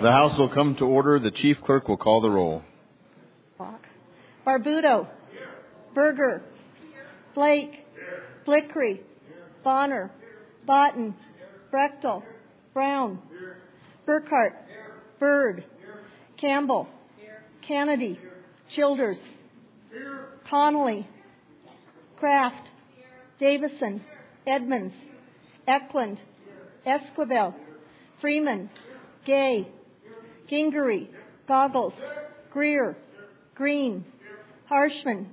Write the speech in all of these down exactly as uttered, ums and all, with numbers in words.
The House will come to order. The Chief Clerk will call the roll. Barbuto. Berger. Blake. Flickery. Bonner. Botten. Brechtel. Brown. Burkhart. Bird. Campbell. Kennedy. Childers. Connolly. Kraft. Davison. Edmonds. Eklund. Esquivel. Freeman. Gay. Gingery. Goggles. Greer. Green. Harshman.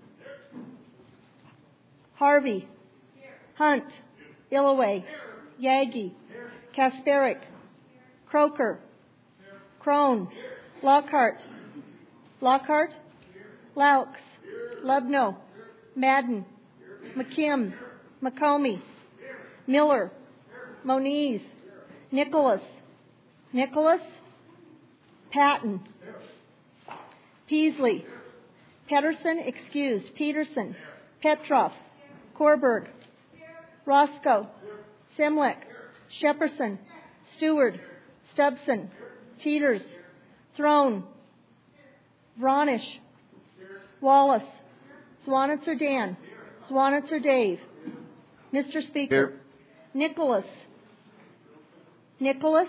Harvey. Hunt. Illaway. Yagi. Kasperick. Croker. Crone. Lockhart. Lockhart. Laux. Lubno. Madden. McKim. McComey. Miller. Moniz. Nicholas. Nicholas. Patton. Peasley. Pedersen excused. Peterson. Petrov. Korberg. Roscoe. Simlick. Shepperson. Stewart. Stubson. Teeters. Throne. Vronish. Wallace. Swanitzer Dan. Swanitzer Dave. Mister Speaker. Here. Nicholas. Nicholas.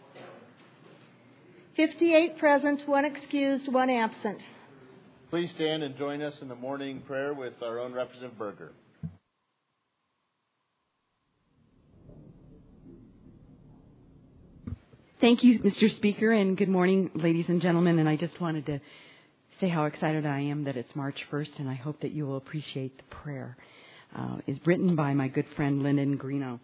fifty-eight present, one excused, one absent. Please stand and join us in the morning prayer with our own Representative Berger. Thank you, Mister Speaker, and good morning, ladies and gentlemen. And I just wanted to say how excited I am that it's March first, and I hope that you will appreciate the prayer. Uh, it's written by my good friend Lyndon Greeno.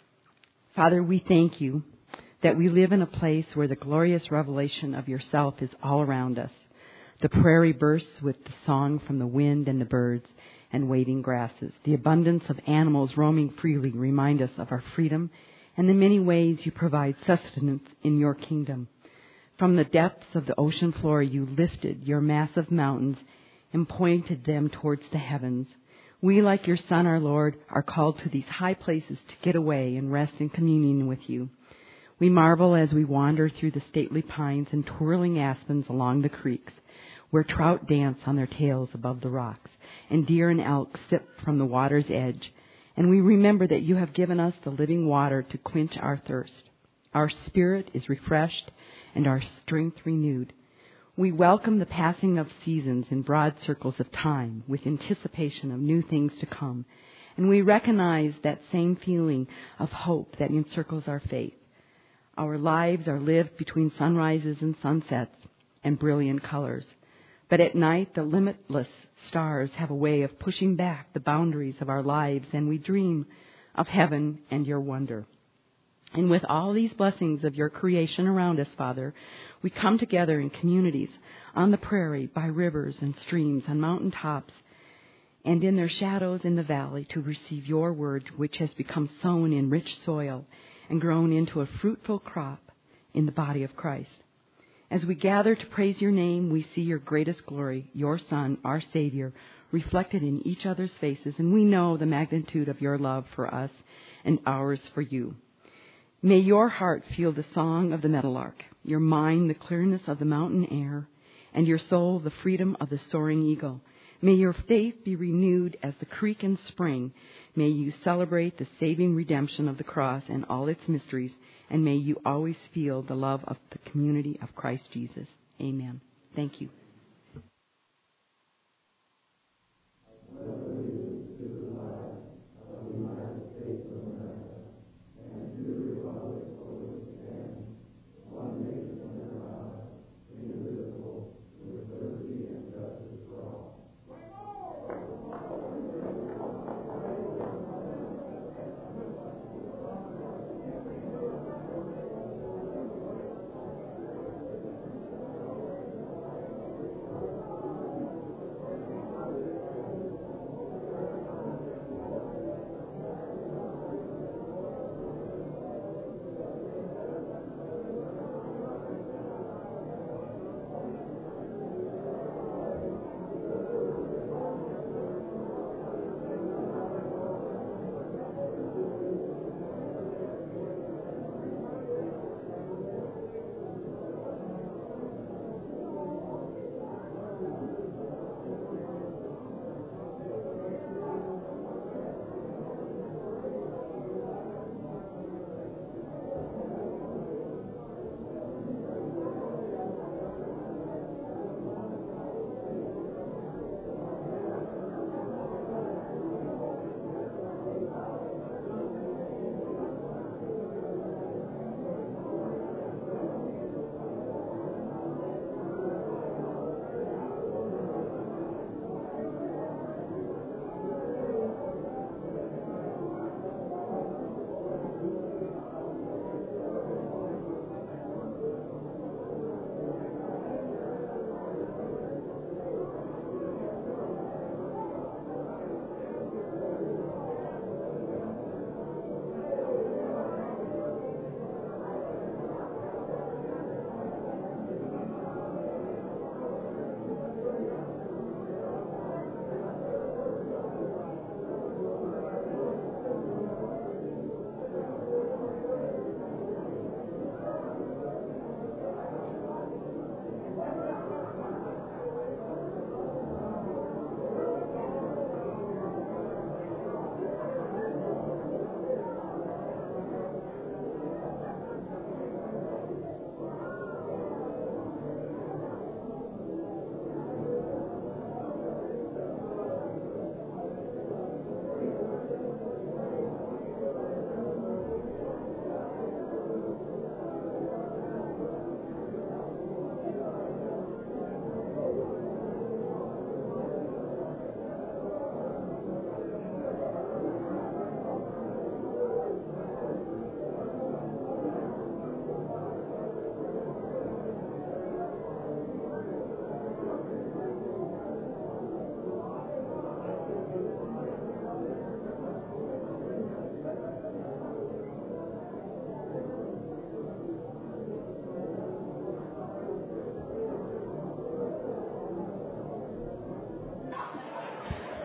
Father, we thank you that we live in a place where the glorious revelation of yourself is all around us. The prairie bursts with the song from the wind and the birds and waving grasses. The abundance of animals roaming freely remind us of our freedom and the many ways you provide sustenance in your kingdom. From the depths of the ocean floor, you lifted your massive mountains and pointed them towards the heavens. We, like your Son, our Lord, are called to these high places to get away and rest in communion with you. We marvel as we wander through the stately pines and twirling aspens along the creeks, where trout dance on their tails above the rocks, and deer and elk sip from the water's edge. And we remember that you have given us the living water to quench our thirst. Our spirit is refreshed and our strength renewed. We welcome the passing of seasons in broad circles of time with anticipation of new things to come. And we recognize that same feeling of hope that encircles our faith. Our lives are lived between sunrises and sunsets and brilliant colors. But at night, the limitless stars have a way of pushing back the boundaries of our lives, and we dream of heaven and your wonder. And with all these blessings of your creation around us, Father, we come together in communities, on the prairie, by rivers and streams, on mountain tops, and in their shadows in the valley to receive your word, which has become sown in rich soil and grown into a fruitful crop in the body of Christ. As we gather to praise your name, we see your greatest glory, your Son, our Savior, reflected in each other's faces, and we know the magnitude of your love for us and ours for you. May your heart feel the song of the meadowlark, your mind the clearness of the mountain air, and your soul the freedom of the soaring eagle. May your faith be renewed as the creek in spring. May you celebrate the saving redemption of the cross and all its mysteries, and may you always feel the love of the community of Christ Jesus. Amen. Thank you.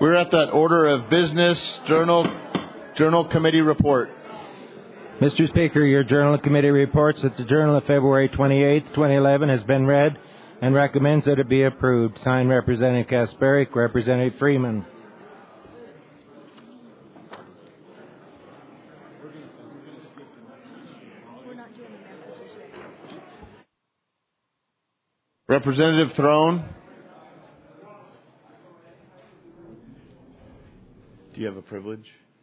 We're at that order of business, journal, journal committee report. Mister Speaker, your Journal Committee reports that the Journal of February twenty-eighth, twenty eleven has been read and recommends that it be approved. Signed, Representative Kasparic, Representative Freeman. Representative Throne. Do you have a privilege?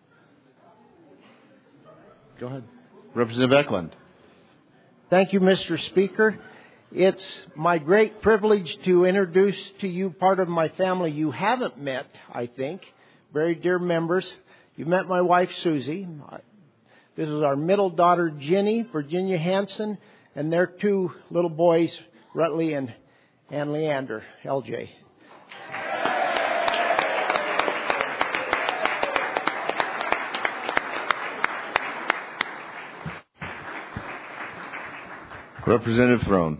Go ahead. Representative Eklund. Thank you, Mister Speaker. It's my great privilege to introduce to you part of my family you haven't met, I think. Very dear members. You met my wife, Susie. This is our middle daughter, Ginny, Virginia Hanson, and their two little boys, Rutley and, and Leander, L J. Representative Throne.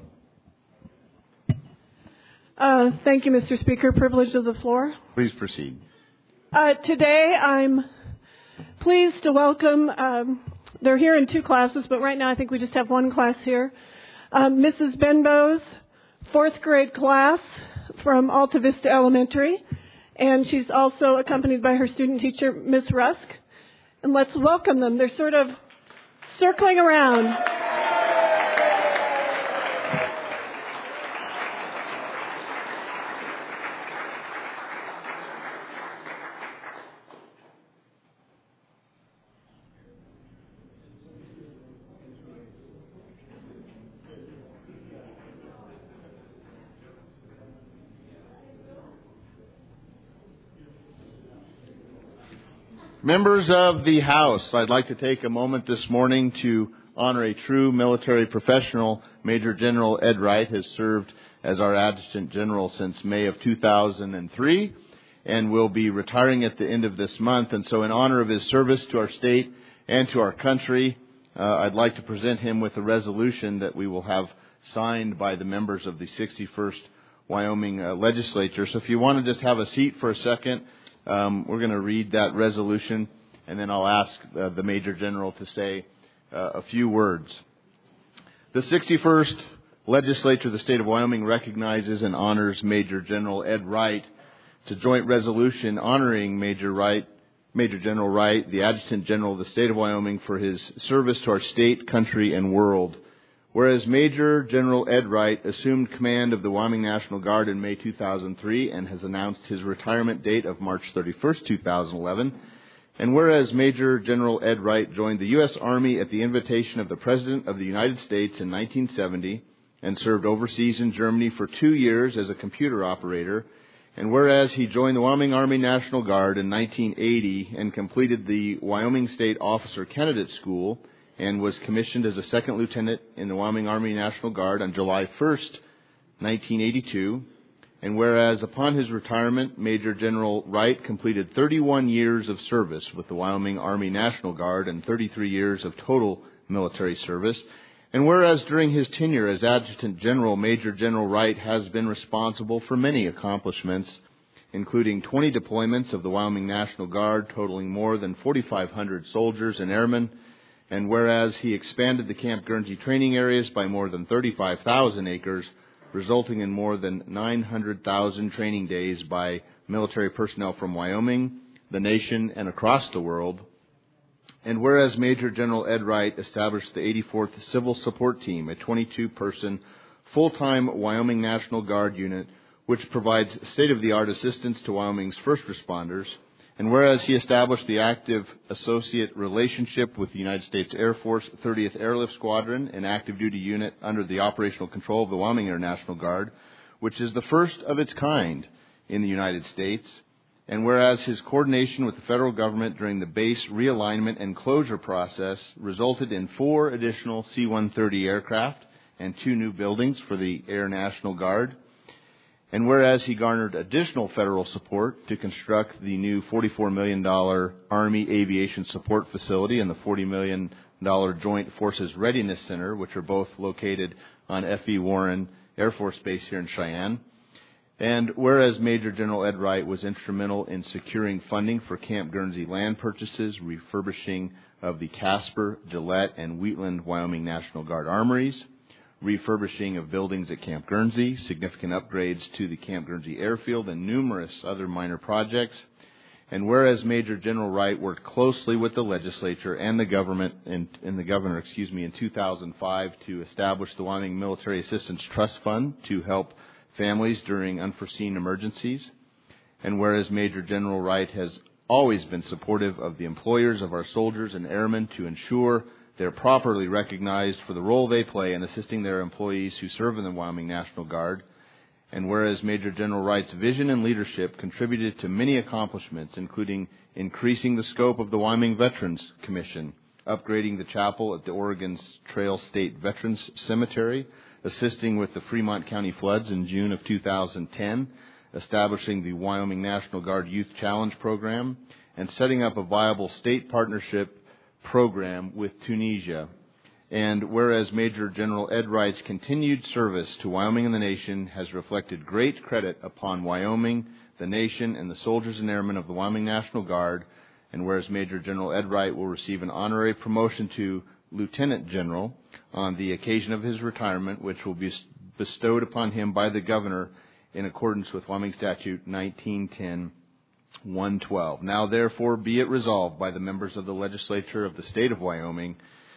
Uh, thank you, Mister Speaker. Privilege of the floor. Please proceed. Uh, today, I'm pleased to welcome, um, they're here in two classes, but right now I think we just have one class here. Um, Missus Benbow's fourth grade class from Alta Vista Elementary, and she's also accompanied by her student teacher, Miss Rusk. And let's welcome them. They're sort of circling around. Members of the House, I'd like to take a moment this morning to honor a true military professional. Major General Ed Wright has served as our Adjutant General since May of two thousand three and will be retiring at the end of this month. And so in honor of his service to our state and to our country, uh, I'd like to present him with a resolution that we will have signed by the members of the sixty-first Wyoming uh, Legislature. So if you want to just have a seat for a second, Um, we're going to read that resolution, and then I'll ask uh, the Major General to say uh, a few words. The sixty-first Legislature of the State of Wyoming recognizes and honors Major General Ed Wright. It's a joint resolution honoring Major Wright, Major General Wright, the Adjutant General of the State of Wyoming, for his service to our state, country, and world. Whereas Major General Ed Wright assumed command of the Wyoming National Guard in May two thousand three and has announced his retirement date of March thirty-first, two thousand eleven. And whereas Major General Ed Wright joined the U S Army at the invitation of the President of the United States in nineteen seventy and served overseas in Germany for two years as a computer operator. And whereas he joined the Wyoming Army National Guard in nineteen eighty and completed the Wyoming State Officer Candidate School and was commissioned as a second lieutenant in the Wyoming Army National Guard on July first, nineteen eighty-two. And whereas upon his retirement, Major General Wright completed thirty-one years of service with the Wyoming Army National Guard and thirty-three years of total military service. And whereas during his tenure as Adjutant General, Major General Wright has been responsible for many accomplishments, including twenty deployments of the Wyoming National Guard, totaling more than forty-five hundred soldiers and airmen. And whereas he expanded the Camp Guernsey training areas by more than thirty-five thousand acres, resulting in more than nine hundred thousand training days by military personnel from Wyoming, the nation, and across the world. And whereas Major General Ed Wright established the eighty-fourth Civil Support Team, a twenty-two person full-time Wyoming National Guard unit, which provides state-of-the-art assistance to Wyoming's first responders. And whereas he established the active associate relationship with the United States Air Force thirtieth Airlift Squadron, an active duty unit under the operational control of the Wyoming Air National Guard, which is the first of its kind in the United States. And whereas his coordination with the federal government during the base realignment and closure process resulted in four additional C one thirty aircraft and two new buildings for the Air National Guard. And whereas he garnered additional federal support to construct the new forty-four million dollars Army Aviation Support Facility and the forty million dollars Joint Forces Readiness Center, which are both located on F E Warren Air Force Base here in Cheyenne. And whereas Major General Ed Wright was instrumental in securing funding for Camp Guernsey land purchases, refurbishing of the Casper, Gillette, and Wheatland, Wyoming National Guard armories, refurbishing of buildings at Camp Guernsey, significant upgrades to the Camp Guernsey airfield, and numerous other minor projects. And whereas Major General Wright worked closely with the legislature and the government and, and the governor, excuse me, in two thousand five to establish the Wyoming Military Assistance Trust Fund to help families during unforeseen emergencies. And whereas Major General Wright has always been supportive of the employers of our soldiers and airmen to ensure they're properly recognized for the role they play in assisting their employees who serve in the Wyoming National Guard. And whereas Major General Wright's vision and leadership contributed to many accomplishments, including increasing the scope of the Wyoming Veterans Commission, upgrading the chapel at the Oregon Trail State Veterans Cemetery, assisting with the Fremont County floods in June of two thousand ten, establishing the Wyoming National Guard Youth Challenge Program, and setting up a viable state partnership program with Tunisia. And whereas Major General Ed Wright's continued service to Wyoming and the nation has reflected great credit upon Wyoming, the nation, and the soldiers and airmen of the Wyoming National Guard, and whereas Major General Ed Wright will receive an honorary promotion to Lieutenant General on the occasion of his retirement, which will be bestowed upon him by the governor in accordance with Wyoming Statute nineteen ten dash one twelve. Now therefore be it resolved by the members of the legislature of the state of Wyoming.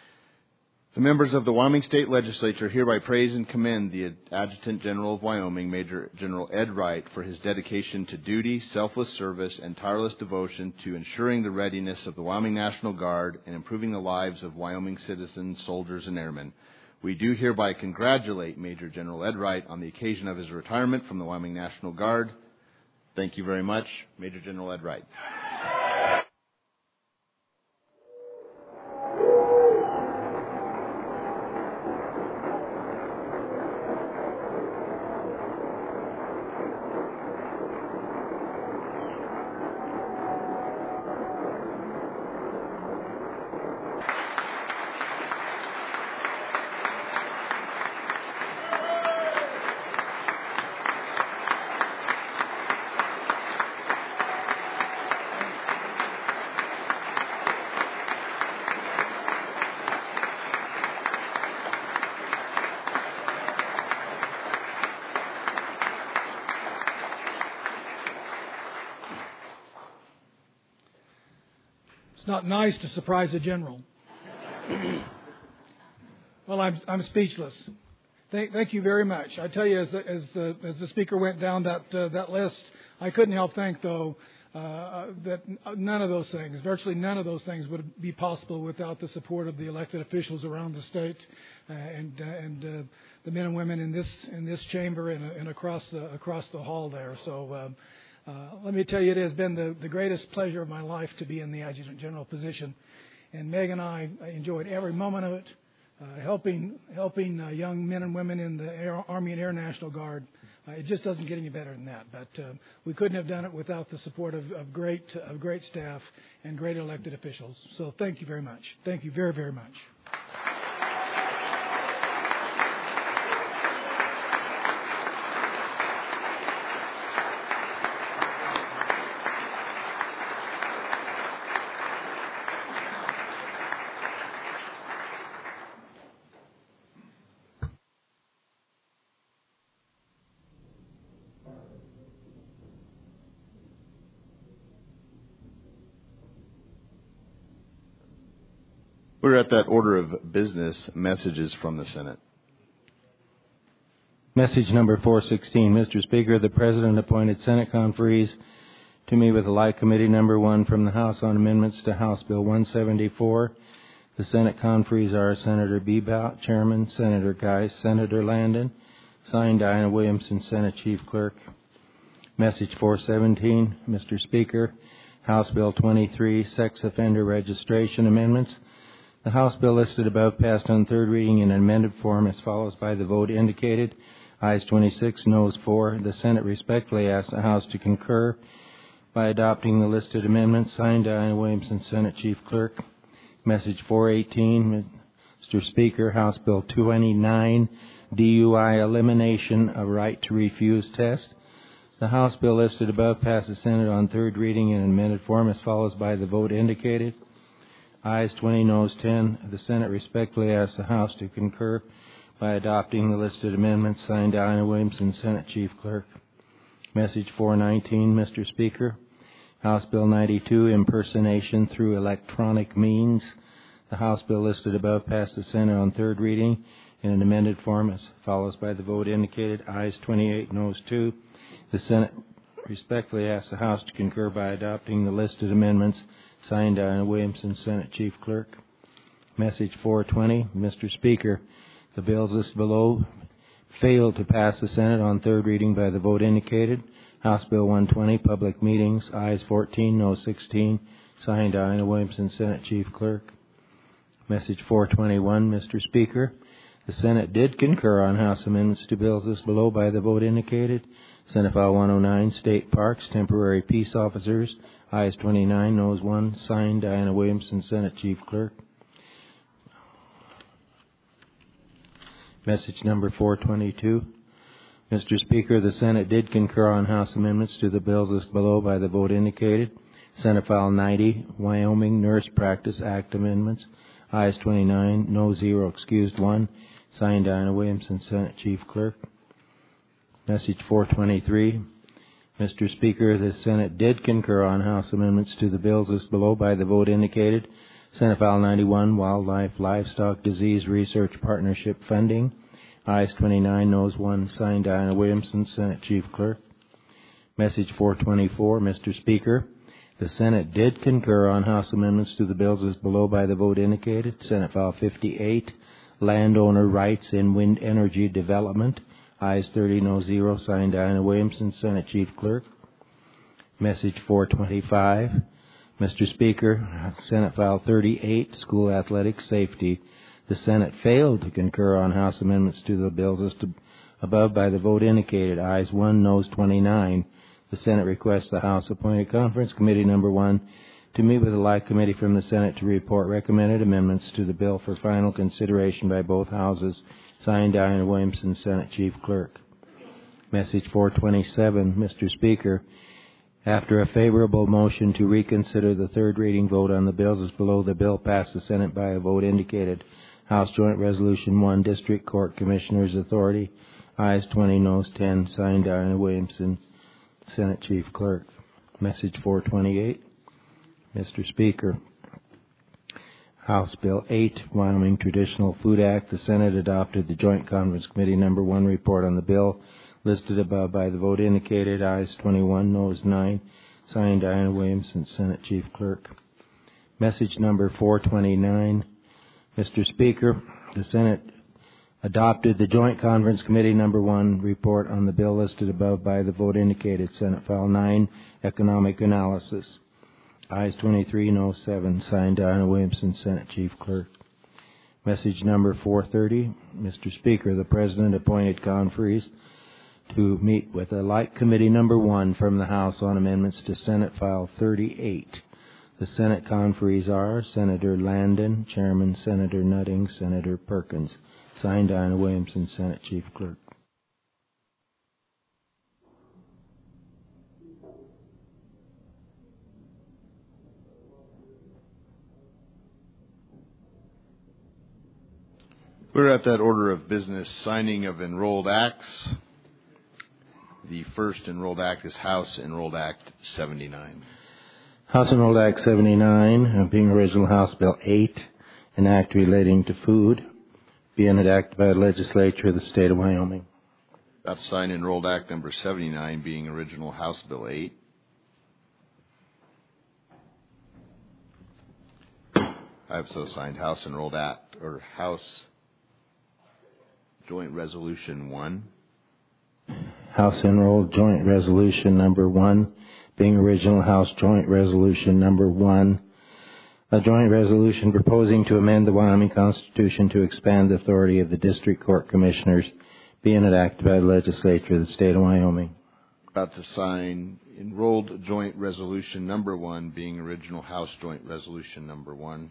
The members of the Wyoming State Legislature hereby praise and commend the Adjutant General of Wyoming, Major General Ed Wright, for his dedication to duty, selfless service, and tireless devotion to ensuring the readiness of the Wyoming National Guard and improving the lives of Wyoming citizens, soldiers, and airmen. We do hereby congratulate Major General Ed Wright on the occasion of his retirement from the Wyoming National Guard. Thank you very much, Major General Ed Wright. It's not nice to surprise a general. Well, I'm I'm speechless. Thank, thank you very much. I tell you, as the, as the, as the speaker went down that uh, that list, I couldn't help think though uh, that none of those things, virtually none of those things, would be possible without the support of the elected officials around the state uh, and uh, and uh, the men and women in this in this chamber and, and across the across the hall there. So. Um, Uh, let me tell you, it has been the, the greatest pleasure of my life to be in the Adjutant General position. And Meg and I enjoyed every moment of it, uh, helping helping uh, young men and women in the Air, Army and Air National Guard. Uh, it just doesn't get any better than that. But uh, we couldn't have done it without the support of, of great of great staff and great elected officials. So thank you very much. Thank you very, very much. We're at that order of business, messages from the Senate. Message number four sixteen. Mister Speaker, the President appointed Senate conferees to me with a like committee number one from the House on amendments to House Bill one seventy-four. The Senate conferees are Senator Bebout, Chairman, Senator Geis, Senator Landon, signed Diana Williamson, Senate Chief Clerk. Message four seventeen. Mister Speaker, House Bill twenty-three, Sex Offender Registration Amendments. The House bill listed above passed on third reading in an amended form as follows by the vote indicated. Ayes twenty-six, noes four. The Senate respectfully asks the House to concur by adopting the listed amendments. Signed, Diana Williamson, Senate Chief Clerk. Message four eighteen, Mister Speaker, House Bill twenty-nine, D U I Elimination of Right to Refuse Test. The House bill listed above passed the Senate on third reading in an amended form as follows by the vote indicated. Ayes twenty, noes ten. The Senate respectfully asks the House to concur by adopting the listed amendments. Signed, Diana Williamson, Senate Chief Clerk. Message four nineteen, Mister Speaker. House Bill ninety-two, impersonation through electronic means. The House bill listed above passed the Senate on third reading in an amended form as follows by the vote indicated. Ayes twenty-eight, noes two. The Senate respectfully asks the House to concur by adopting the listed amendments. Signed, Diana Williamson, Senate Chief Clerk. Message four twenty, Mister Speaker. The bills listed below failed to pass the Senate on third reading by the vote indicated. House Bill one twenty, public meetings. Ayes fourteen, noes sixteen. Signed, Diana Williamson, Senate Chief Clerk. Message four twenty-one, Mister Speaker. The Senate did concur on House amendments to bills listed below by the vote indicated. Senate File one oh nine, State Parks, Temporary Peace Officers. Ayes twenty-nine, noes one. Signed, Diana Williamson, Senate Chief Clerk. Message number four twenty-two. Mister Speaker, the Senate did concur on House amendments to the bills listed below by the vote indicated. Senate File ninety, Wyoming Nurse Practice Act amendments. Ayes twenty-nine, no zero, excused one. Signed, Diana Williamson, Senate Chief Clerk. Message four twenty-three. Mister Speaker, the Senate did concur on House amendments to the bills listed below by the vote indicated. Senate File ninety-one, Wildlife Livestock Disease Research Partnership Funding. Ayes twenty-nine, noes one. Signed, Diana Williamson, Senate Chief Clerk. Message four twenty-four, Mister Speaker. The Senate did concur on House amendments to the bills as below by the vote indicated. Senate File fifty-eight, Landowner Rights in Wind Energy Development. Ayes thirty, no zero. Signed, Diana Williamson, Senate Chief Clerk. Message four twenty-five. Mister Speaker, Senate File thirty-eight, School Athletics Safety. The Senate failed to concur on House amendments to the bills listed above by the vote indicated. Ayes one, noes twenty-nine. The Senate requests the House appoint a conference committee number one to meet with the like committee from the Senate to report recommended amendments to the bill for final consideration by both houses. Signed, Diana Williamson, Senate Chief Clerk. Message four twenty-seven, Mister Speaker. After a favorable motion to reconsider the third reading vote on the bills as below, the bill passed the Senate by a vote indicated. House Joint Resolution one, District Court Commissioners Authority. Ayes twenty, noes ten. Signed, Diana Williamson, Senate Chief Clerk. Message four twenty-eight. Mister Speaker. House Bill eight, Wyoming Traditional Food Act. The Senate adopted the Joint Conference Committee number one report on the bill listed above by the vote indicated. Ayes twenty-one, noes nine. Signed, Diana Williamson, Senate Chief Clerk. Message number four twenty-nine. Mister Speaker, the Senate adopted the Joint Conference Committee number one report on the bill listed above by the vote indicated. Senate File nine, Economic Analysis. Ayes twenty-three, noes seven. Signed, Diana Williamson, Senate Chief Clerk. Message number four thirty. Mister Speaker, the President appointed conferees to meet with a like committee number one from the House on amendments to Senate File thirty-eight. The Senate conferees are Senator Landon, Chairman Senator Nutting, Senator Perkins. Signed, Diana Williamson, Senate Chief Clerk. We're at that order of business, signing of enrolled acts. The first enrolled act is House Enrolled Act seventy-nine. House Enrolled Act seventy-nine, being original House Bill eight, an act relating to food, being enacted by the legislature of the state of Wyoming. About to sign Enrolled Act number seventy-nine, being original House Bill eight. I have so signed House Enrolled Act, or House Joint Resolution one. House Enrolled Joint Resolution number one, being original House Joint Resolution number one. A joint resolution proposing to amend the Wyoming Constitution to expand the authority of the District Court Commissioners, being enacted by the legislature of the state of Wyoming. About to sign Enrolled Joint Resolution number one, being original House Joint Resolution number one.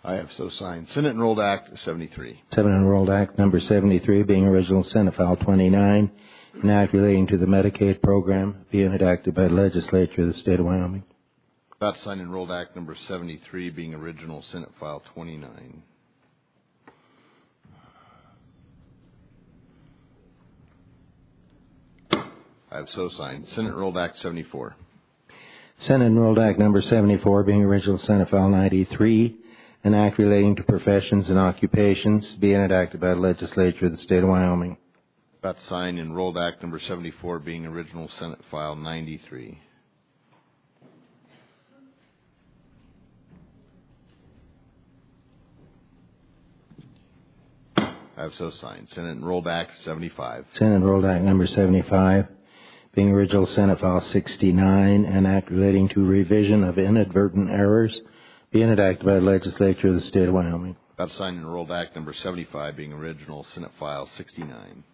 I have so signed. Senate Enrolled Act seventy-three. Senate Enrolled Act number seventy-three, being original Senate File twenty-nine, an act relating to the Medicaid program, being enacted by the legislature of the state of Wyoming. About to sign Enrolled Act number seventy-three, being original Senate File twenty-nine. I have so signed. Senate Enrolled Act seventy-four. Senate Enrolled Act number seventy-four, being original Senate File ninety-three, an act relating to professions and occupations, being enacted by the legislature of the state of Wyoming. About to sign Enrolled Act number seventy-four, being original Senate File ninety-three. I have so signed. Senate Enrolled Act seventy-five. Senate Enrolled Act number seventy-five, being original Senate File sixty-nine, an act relating to revision of inadvertent errors, being enacted by the legislature of the state of Wyoming. About to sign Enrolled Act number seventy-five, being original Senate File sixty-nine.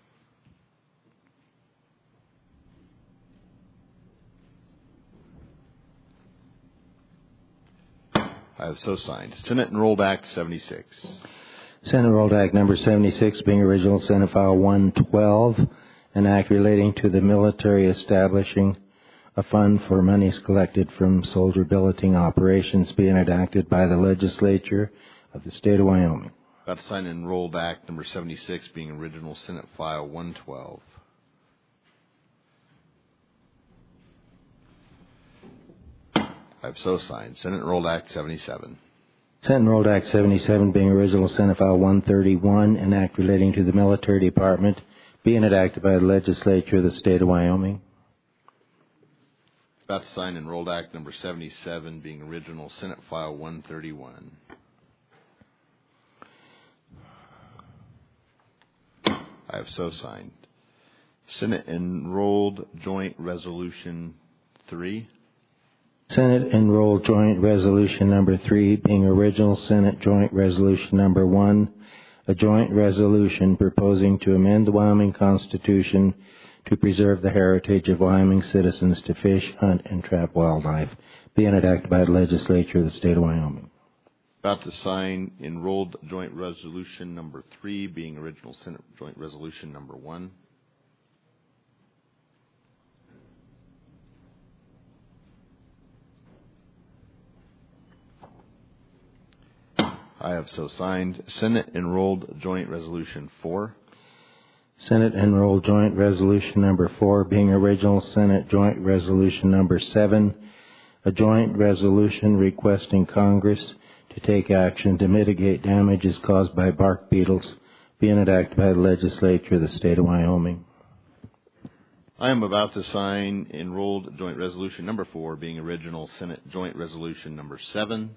I have so signed. Senate Enrolled Act seventy-six. Senate Enrolled Act number seventy-six, being original Senate File one twelve, an act relating to the military establishing a fund for monies collected from soldier billeting operations, being enacted by the legislature of the state of Wyoming. About to sign Enrolled Act number seventy-six, being original Senate File one twelve. I have so signed. Senate Enrolled Act seventy-seven. Senate Enrolled Act seventy-seven, being original Senate File one thirty-one, an act relating to the military department, being enacted by the legislature of the state of Wyoming. About to sign Enrolled Act number seventy-seven, being original Senate File one thirty-one. I have so signed. Senate Enrolled Joint Resolution three. Senate Enrolled Joint Resolution number three, being original Senate Joint Resolution number one, a joint resolution proposing to amend the Wyoming Constitution to preserve the heritage of Wyoming citizens to fish, hunt, and trap wildlife, being enacted by the legislature of the state of Wyoming. About to sign Enrolled Joint Resolution number three, being original Senate Joint Resolution number one. I have so signed. Senate Enrolled Joint Resolution four. Senate Enrolled Joint Resolution number four, being original Senate Joint Resolution number seven, a joint resolution requesting Congress to take action to mitigate damages caused by bark beetles, being enacted by the legislature of the state of Wyoming. I am about to sign Enrolled Joint Resolution number four, being original Senate Joint Resolution number seven.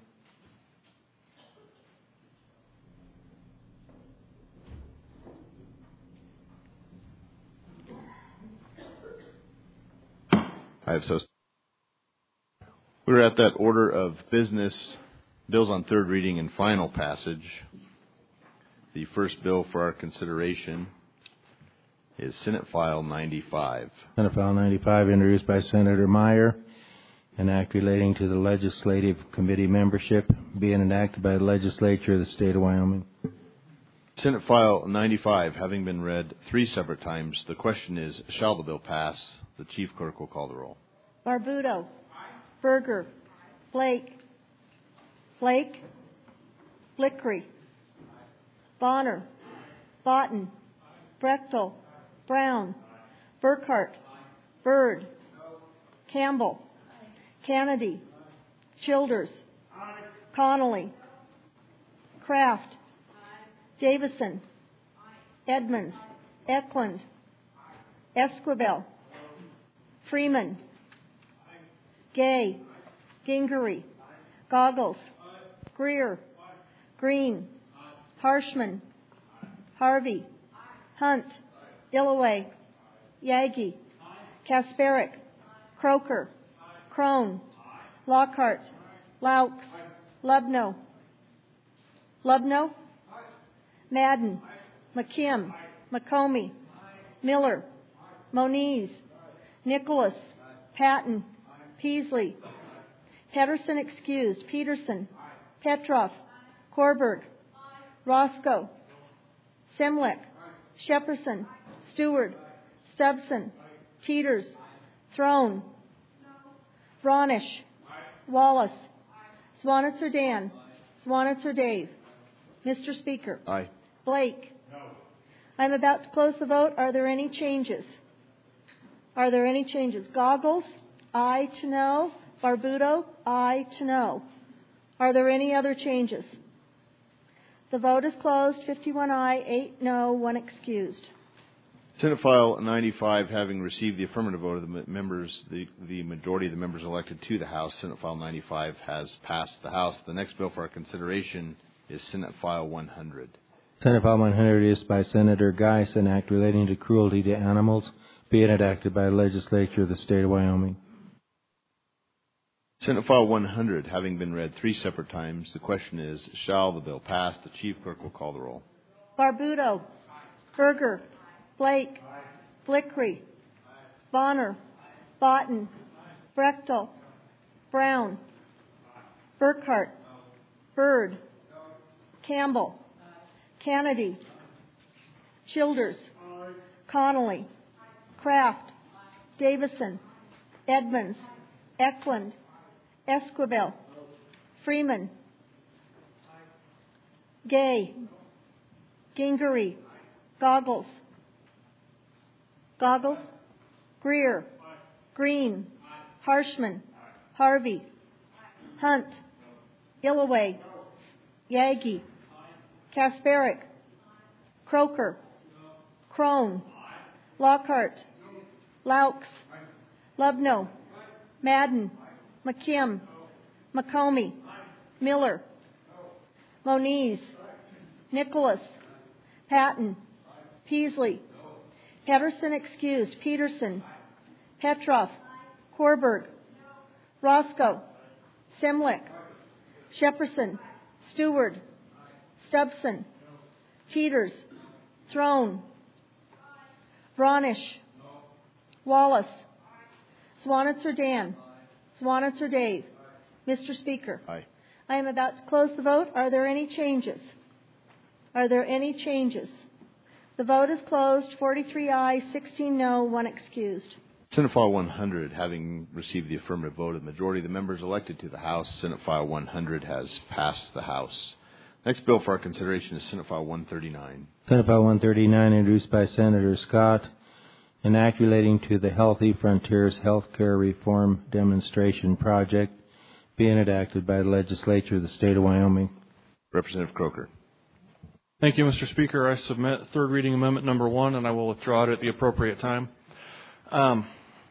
I have so. We're at that order of business, bills on third reading and final passage. The first bill for our consideration is Senate File ninety-five. Senate File ninety-five, introduced by Senator Meyer, an act relating to the legislative committee membership, being enacted by the legislature of the state of Wyoming. Senate File ninety-five, having been read three separate times, the question is, shall the bill pass? The chief clerk will call the roll. Barbuto. Berger. Blake. Blake. Blickery. Bonner. Botten. Brechtel. Brown. Burkhart. Bird. Campbell. Kennedy. Childers. Connolly. Kraft. Davison. Edmonds. Eklund. Esquivel. Freeman. Gay. Gingery. Goggles. Greer. Green. Harshman. Harvey. Hunt. Illaway. Yagi. Kasperick. Croker. Crone. Lockhart. Laux. Lubno. Lubno. Madden. McKim. McComey. Miller. Moniz. Nicholas. Patton. Peasley. Pedersen excused. Peterson. Petroff. Korberg. Roscoe. Simlick. Shepperson. Stewart. Stubson. Teeters. Throne. Vronish. Wallace. Swanitzer Dan. Swanitzer Dave. Mister Speaker. Aye. Blake. I'm about to close the vote. Are there any changes? Are there any changes? Goggles? Aye to no. Barbuto? Aye to no. Are there any other changes? The vote is closed. fifty-one aye, eight no, one excused. Senate File ninety-five, having received the affirmative vote of the members, the, the majority of the members elected to the House, Senate File ninety-five has passed the House. The next bill for our consideration is Senate File one hundred. Senate File one hundred is by Senator Geis, an act relating to cruelty to animals, being enacted by the legislature of the state of Wyoming. Senate File one hundred, having been read three separate times, the question is, shall the bill pass? The Chief Clerk will call the roll. Barbuto. Berger. Blake. Flickery. Bonner. Botten. Brechtel. Brown. Burkhart. Bird. Campbell. Kennedy. Childers. Connolly. Kraft. Davison. Edmonds. Eklund. Esquivel. Freeman. Gay. Gingery. Goggles. Goggles. Greer. Green. Harshman. Harvey. Hunt. Illaway. Yagi. Kasparic. Croker. Crone. Lockhart. Laux. Lubno. Madden. McKim. McComey. Miller. Moniz. Nicholas. Patton. Peasley. Pedersen excused. Peterson. Petroff. Korberg. Roscoe. Simlick. Shepperson. Stewart. Stubson. Teeters. Throne. Vronish. Wallace. Swanitzer Dan. Swanitzer Dave. Mister Speaker. Aye. I am about to close the vote. Are there any changes? Are there any changes? The vote is closed. forty-three aye, sixteen no, one excused. Senate File one hundred, having received the affirmative vote of the majority of the members elected to the House, Senate File one hundred has passed the House. Next bill for our consideration is Senate File one thirty-nine. Senate File one thirty-nine, introduced by Senator Scott, an act relating to the Healthy Frontiers Healthcare Reform Demonstration Project, being enacted by the legislature of the state of Wyoming. Representative Croker. Thank you, Mister Speaker. I submit third reading amendment number one, and I will withdraw it at the appropriate time. Um,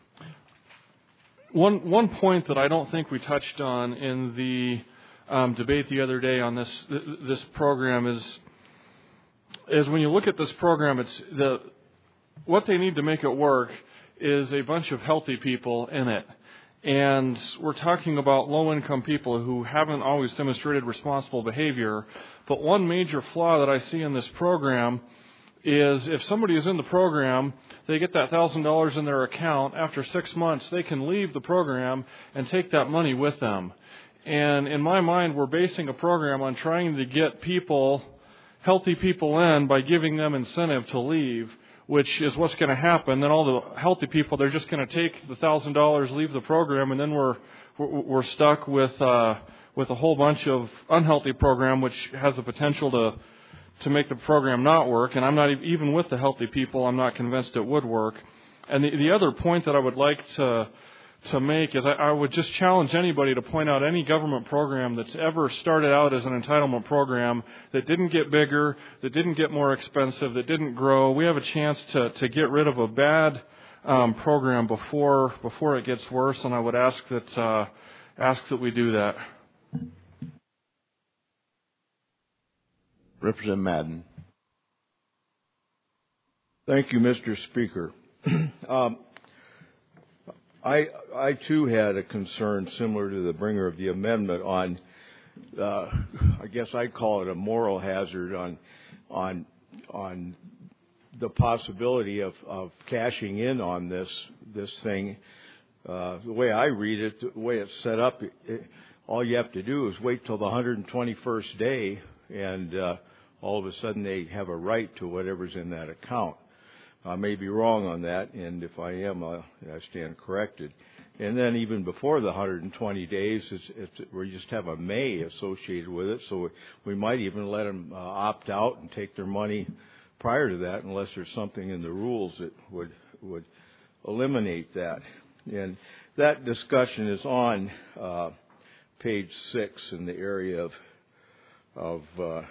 one one point that I don't think we touched on in the um, debate the other day on this this program is is when you look at this program, it's the what they need to make it work is a bunch of healthy people in it. And we're talking about low-income people who haven't always demonstrated responsible behavior. But one major flaw that I see in this program is if somebody is in the program, they get that one thousand dollars in their account. After six months, they can leave the program and take that money with them. And in my mind, we're basing a program on trying to get people, healthy people in by giving them incentive to leave, which is what's going to happen. Then all the healthy people, they're just going to take the one thousand dollars, leave the program, and then we're we're stuck with uh, with a whole bunch of unhealthy program, which has the potential to to make the program not work. And I'm not even with the healthy people, I'm not convinced it would work. And the, the other point that I would like to to make is I, I would just challenge anybody to point out any government program that's ever started out as an entitlement program that didn't get bigger, that didn't get more expensive, that didn't grow. We have a chance to, to get rid of a bad um, program before before it gets worse, and I would ask that uh, ask that we do that. Representative Madden. Thank you, Mister Speaker. um, I, I too had a concern similar to the bringer of the amendment on, uh, I guess I'd call it a moral hazard on, on, on the possibility of, of cashing in on this, this thing uh, the way I read it, the way it's set up, it, it, all you have to do is wait till the one hundred twenty-first day, and uh, all of a sudden they have a right to whatever's in that account. I may be wrong on that, and if I am, I, I stand corrected. And then even before the one hundred twenty days, it's, it's, we just have a may associated with it, so we might even let them uh, opt out and take their money prior to that, unless there's something in the rules that would would eliminate that. And that discussion is on uh, page six in the area of of uh,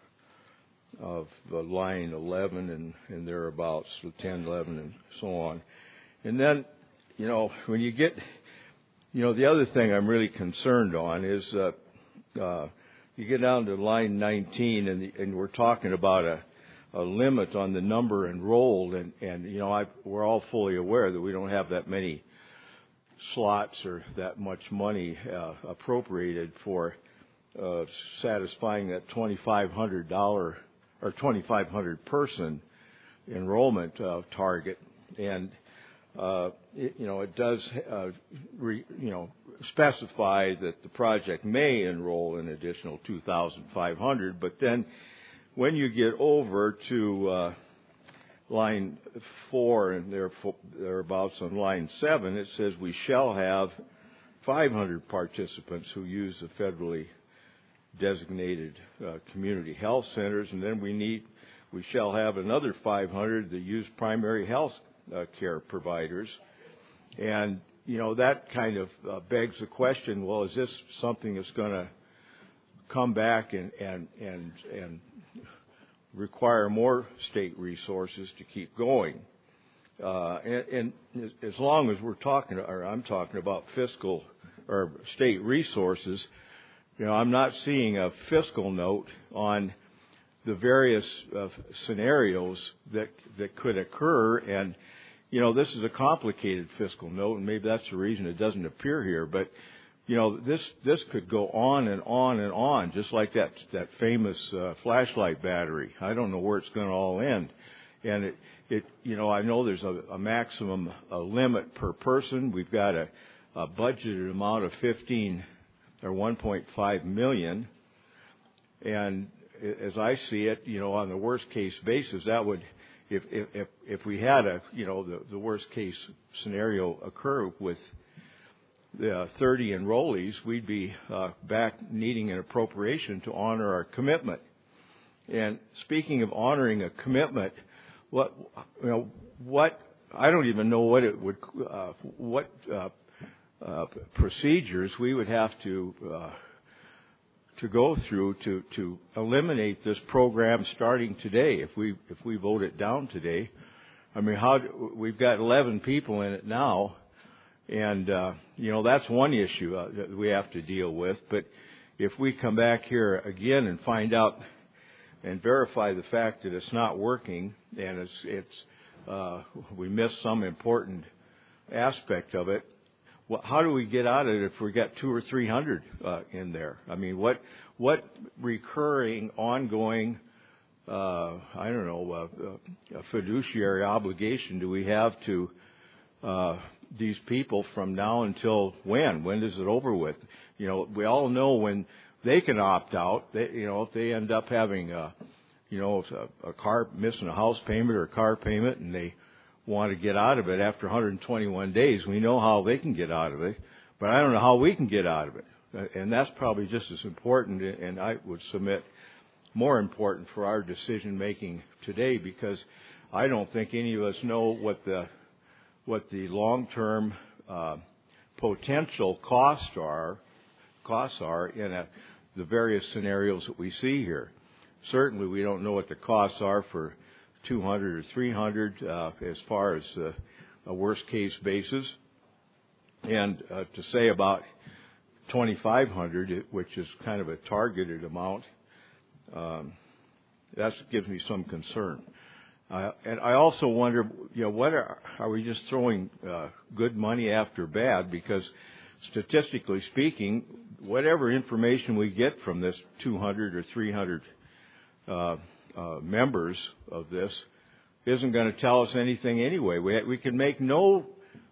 of uh, line eleven and, and thereabouts, so ten, eleven, and so on. And then, you know, when you get, you know, the other thing I'm really concerned on is uh, uh, you get down to line nineteen, and, the, and we're talking about a, a limit on the number enrolled, and, and you know, I, we're all fully aware that we don't have that many slots or that much money uh, appropriated for uh, satisfying that twenty-five hundred dollars or twenty-five hundred person enrollment uh, target. And uh, it, you know, it does uh, re, you know specify that the project may enroll an additional two thousand five hundred, but then when you get over to uh, line four and thereabouts on line seven, it says we shall have five hundred participants who use the federally designated uh, community health centers, and then we need, we shall have another five hundred that use primary health uh, care providers. And, you know, that kind of uh, begs the question, well, is this something that's going to come back and, and, and, and require more state resources to keep going? Uh, and, and as long as we're talking, or I'm talking about fiscal or state resources, you know, I'm not seeing a fiscal note on the various uh, scenarios that that could occur. And, you know, this is a complicated fiscal note, and maybe that's the reason it doesn't appear here. But, you know, this this could go on and on and on, just like that that famous uh, flashlight battery. I don't know where it's going to all end. And it, it you know, I know there's a, a maximum a limit per person. We've got a, a budgeted amount of fifteen or one point five million, and as I see it, you know, on the worst case basis, that would, if if if we had a, you know, the, the worst case scenario occur with the thirty enrollees, we'd be uh, back needing an appropriation to honor our commitment. And speaking of honoring a commitment, what you know, what I don't even know what it would, uh, what. Uh, Uh, procedures we would have to uh, to go through to, to eliminate this program starting today. If we if we vote it down today, I mean, how do, we've got eleven people in it now, and uh, you know, that's one issue uh, that we have to deal with. But if we come back here again and find out and verify the fact that it's not working, and it's it's uh, we missed some important aspect of it, well, how do we get out of it if we got two or three hundred uh, in there? I mean, what what recurring, ongoing, uh, I don't know, uh, uh, fiduciary obligation do we have to uh, these people from now until when? When is it over with? You know, we all know when they can opt out. They, you know, if they end up having, a, you know, a, a car missing a house payment or a car payment, and they want to get out of it after one hundred twenty-one days, we know how they can get out of it, but I don't know how we can get out of it. And that's probably just as important, and I would submit more important for our decision making today, because I don't think any of us know what the what the long-term uh, potential costs are costs are in a, the various scenarios that we see here. Certainly, we don't know what the costs are for two hundred or three hundred uh, as far as uh, a worst case basis, and uh, to say about twenty-five hundred, which is kind of a targeted amount, um, that gives me some concern. Uh, and I also wonder, you know, what are, are we just throwing uh, good money after bad? Because statistically speaking, whatever information we get from this two hundred or three hundred uh, Uh, members of this isn't going to tell us anything anyway. We we can make no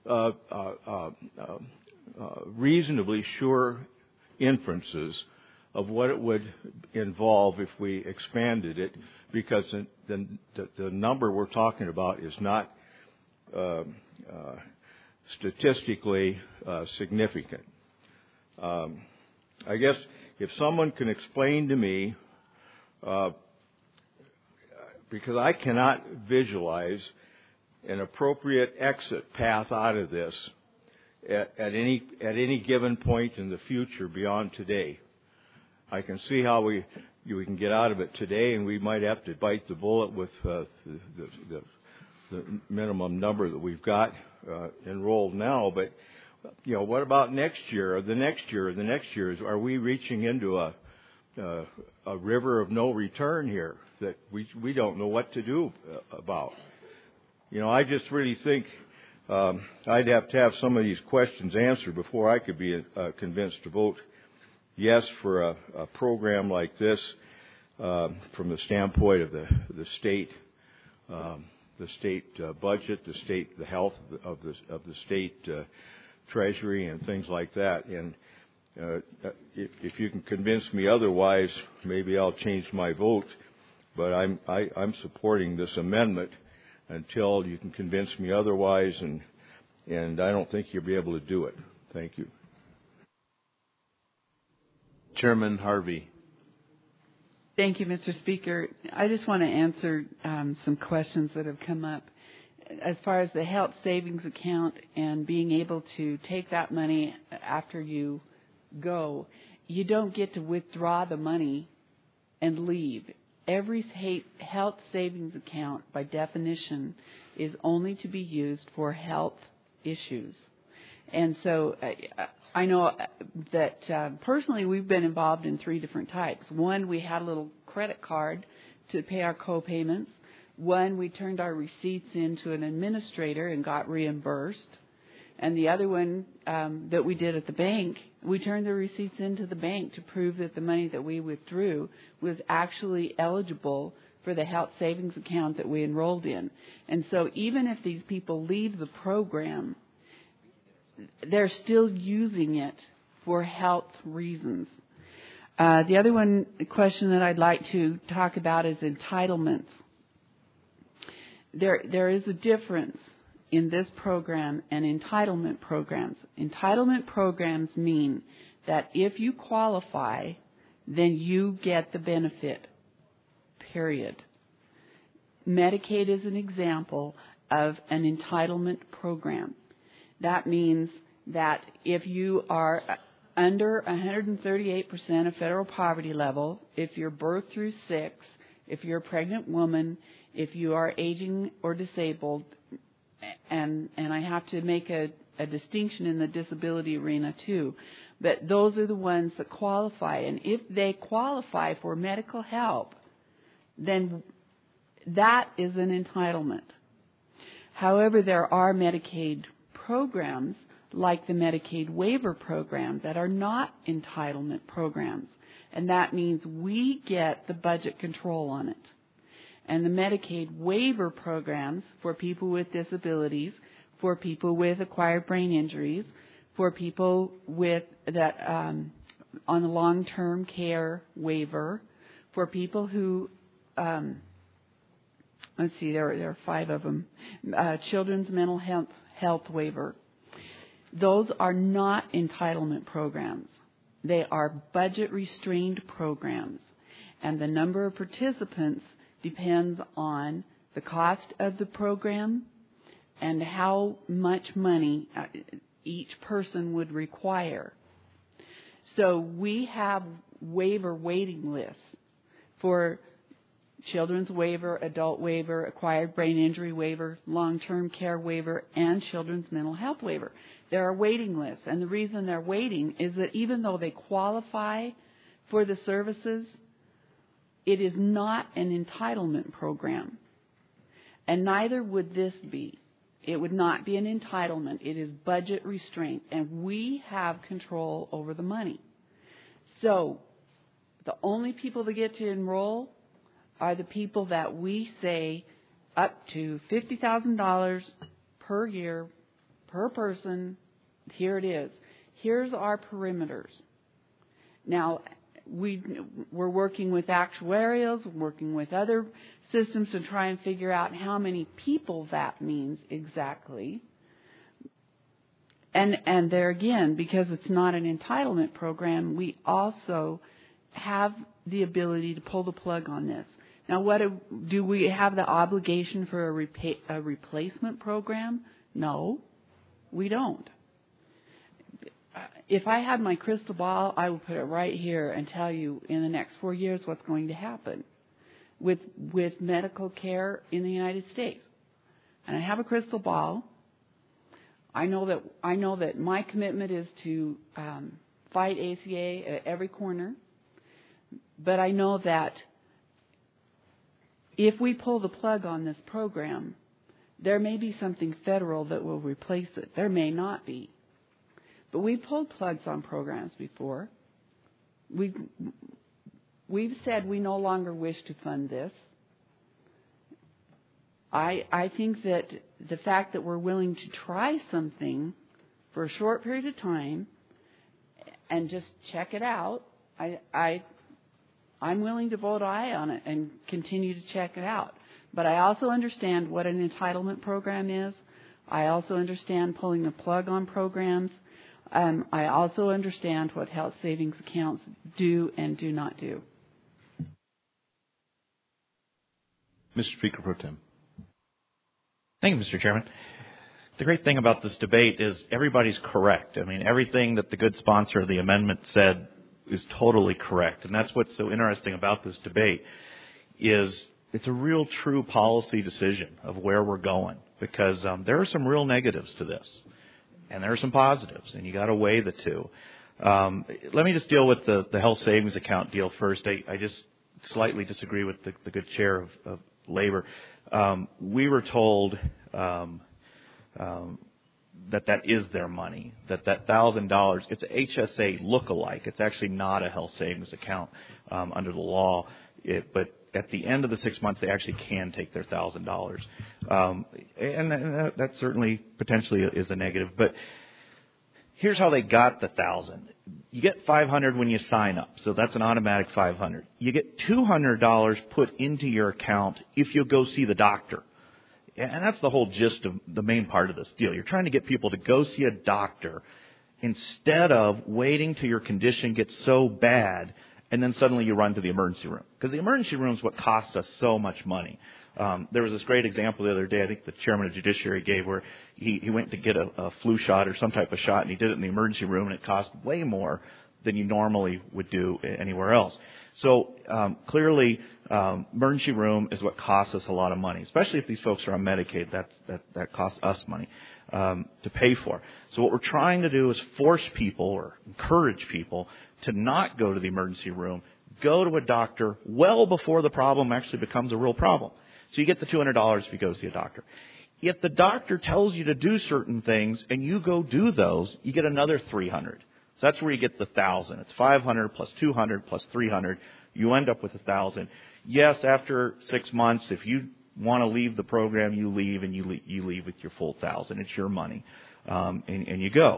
uh, uh, uh, uh, reasonably sure inferences of what it would involve if we expanded it, because the, the, the number we're talking about is not uh, uh, statistically uh, significant. Um, I guess if someone can explain to me, uh, because I cannot visualize an appropriate exit path out of this at, at any at any given point in the future beyond today. I can see how we we can get out of it today, and we might have to bite the bullet with uh, the, the, the, the minimum number that we've got uh, enrolled now. But you know, what about next year, or the next year, or the next year? Are we reaching into a uh, a river of no return here that we we don't know what to do about? You know, I just really think um, I'd have to have some of these questions answered before I could be uh, convinced to vote yes for a, a program like this uh, from the standpoint of the the state, um, the state uh, budget, the state, the health of the of the state uh, treasury, and things like that. And uh, if, if you can convince me otherwise, maybe I'll change my vote. But I'm I, I'm supporting this amendment until you can convince me otherwise, and and I don't think you'll be able to do it. Thank you. Chairman Harvey. Thank you, Mister Speaker. I just want to answer um, some questions that have come up. As far as the health savings account and being able to take that money after you go, you don't get to withdraw the money and leave. Every health savings account, by definition, is only to be used for health issues. And so uh, I know that uh, personally we've been involved in three different types. One, we had a little credit card to pay our co-payments. One, we turned our receipts into an administrator and got reimbursed. And the other one um, that we did at the bank, we turned the receipts into the bank to prove that the money that we withdrew was actually eligible for the health savings account that we enrolled in. And so even if these people leave the program, they're still using it for health reasons. Uh, the other one, the question that I'd like to talk about is entitlements. There, there is a difference in this program and entitlement programs. Entitlement programs mean that if you qualify, then you get the benefit, period. Medicaid is an example of an entitlement program. That means that if you are under one hundred thirty-eight percent of federal poverty level, if you're birth through six, if you're a pregnant woman, if you are aging or disabled, and and I have to make a, a distinction in the disability arena too, but those are the ones that qualify. And if they qualify for medical help, then that is an entitlement. However, there are Medicaid programs like the Medicaid waiver program that are not entitlement programs. And that means we get the budget control on it. And the Medicaid waiver programs for people with disabilities, for people with acquired brain injuries, for people with that um, on the long-term care waiver, for people who, um, let's see, there, there are five of them, uh, children's mental health, health waiver. Those are not entitlement programs. They are budget-restrained programs. And the number of participants depends on the cost of the program and how much money each person would require. So we have waiver waiting lists for children's waiver, adult waiver, acquired brain injury waiver, long-term care waiver, and children's mental health waiver. There are waiting lists, and the reason they're waiting is that even though they qualify for the services, it is not an entitlement program, and neither would this be. It would not be an entitlement. It is budget restraint, and we have control over the money. So the only people that get to enroll are the people that we say up to fifty thousand dollars per year per person. Here it is. Here's our perimeters. Now, we, we're working with actuarials, working with other systems to try and figure out how many people that means exactly. And, and there again, because it's not an entitlement program, we also have the ability to pull the plug on this. Now, what do, do we have the obligation for a, repa- a replacement program? No, we don't. If I had my crystal ball, I would put it right here and tell you in the next four years what's going to happen with with medical care in the United States. And I have a crystal ball. I know that I know that my commitment is to um, fight A C A at every corner. But I know that if we pull the plug on this program, there may be something federal that will replace it. There may not be. But we've pulled plugs on programs before. We've, we've said we no longer wish to fund this. I, I think that the fact that we're willing to try something for a short period of time and just check it out, I, I, I'm willing to vote aye on it and continue to check it out. But I also understand what an entitlement program is. I also understand pulling the plug on programs. Um, I also understand what health savings accounts do and do not do. Mister Speaker Pro Tem. Thank you, Mister Chairman. The great thing about this debate is everybody's correct. I mean, everything that the good sponsor of the amendment said is totally correct. And that's what's so interesting about this debate is it's a real true policy decision of where we're going, because um, there are some real negatives to this. And there are some positives, and you got to weigh the two. Um, let me just deal with the, the health savings account deal first. I, I just slightly disagree with the, the good chair of, of labor. Um, we were told um, um, that that is their money, that that one thousand dollars, it's a H S A look-alike. It's actually not a health savings account um, under the law, it, but at the end of the six months, they actually can take their one thousand dollars. Um, and that, that certainly potentially is a negative. But here's how they got the one thousand dollars. You get five hundred dollars when you sign up, so that's an automatic five hundred dollars. You get two hundred dollars put into your account if you go see the doctor. And that's the whole gist of the main part of this deal. You're trying to get people to go see a doctor instead of waiting till your condition gets so bad and then suddenly you run to the emergency room. Because the emergency room is what costs us so much money. Um, there was this great example the other day, I think the chairman of Judiciary gave, where he, he went to get a, a flu shot or some type of shot, and he did it in the emergency room, and it cost way more than you normally would do anywhere else. So um, clearly, um, emergency room is what costs us a lot of money, especially if these folks are on Medicaid. That, that, that costs us money um, to pay for. So what we're trying to do is force people or encourage people to not go to the emergency room, go to a doctor well before the problem actually becomes a real problem. So you get the two hundred dollars if you go see a doctor. If the doctor tells you to do certain things and you go do those, you get another three hundred dollars. So that's where you get the one thousand dollars. It's five hundred dollars plus two hundred dollars plus three hundred dollars. You end up with one thousand dollars. Yes, after six months, if you want to leave the program, you leave and you leave, you leave with your full one thousand dollars. It's your money, um, and, and you go.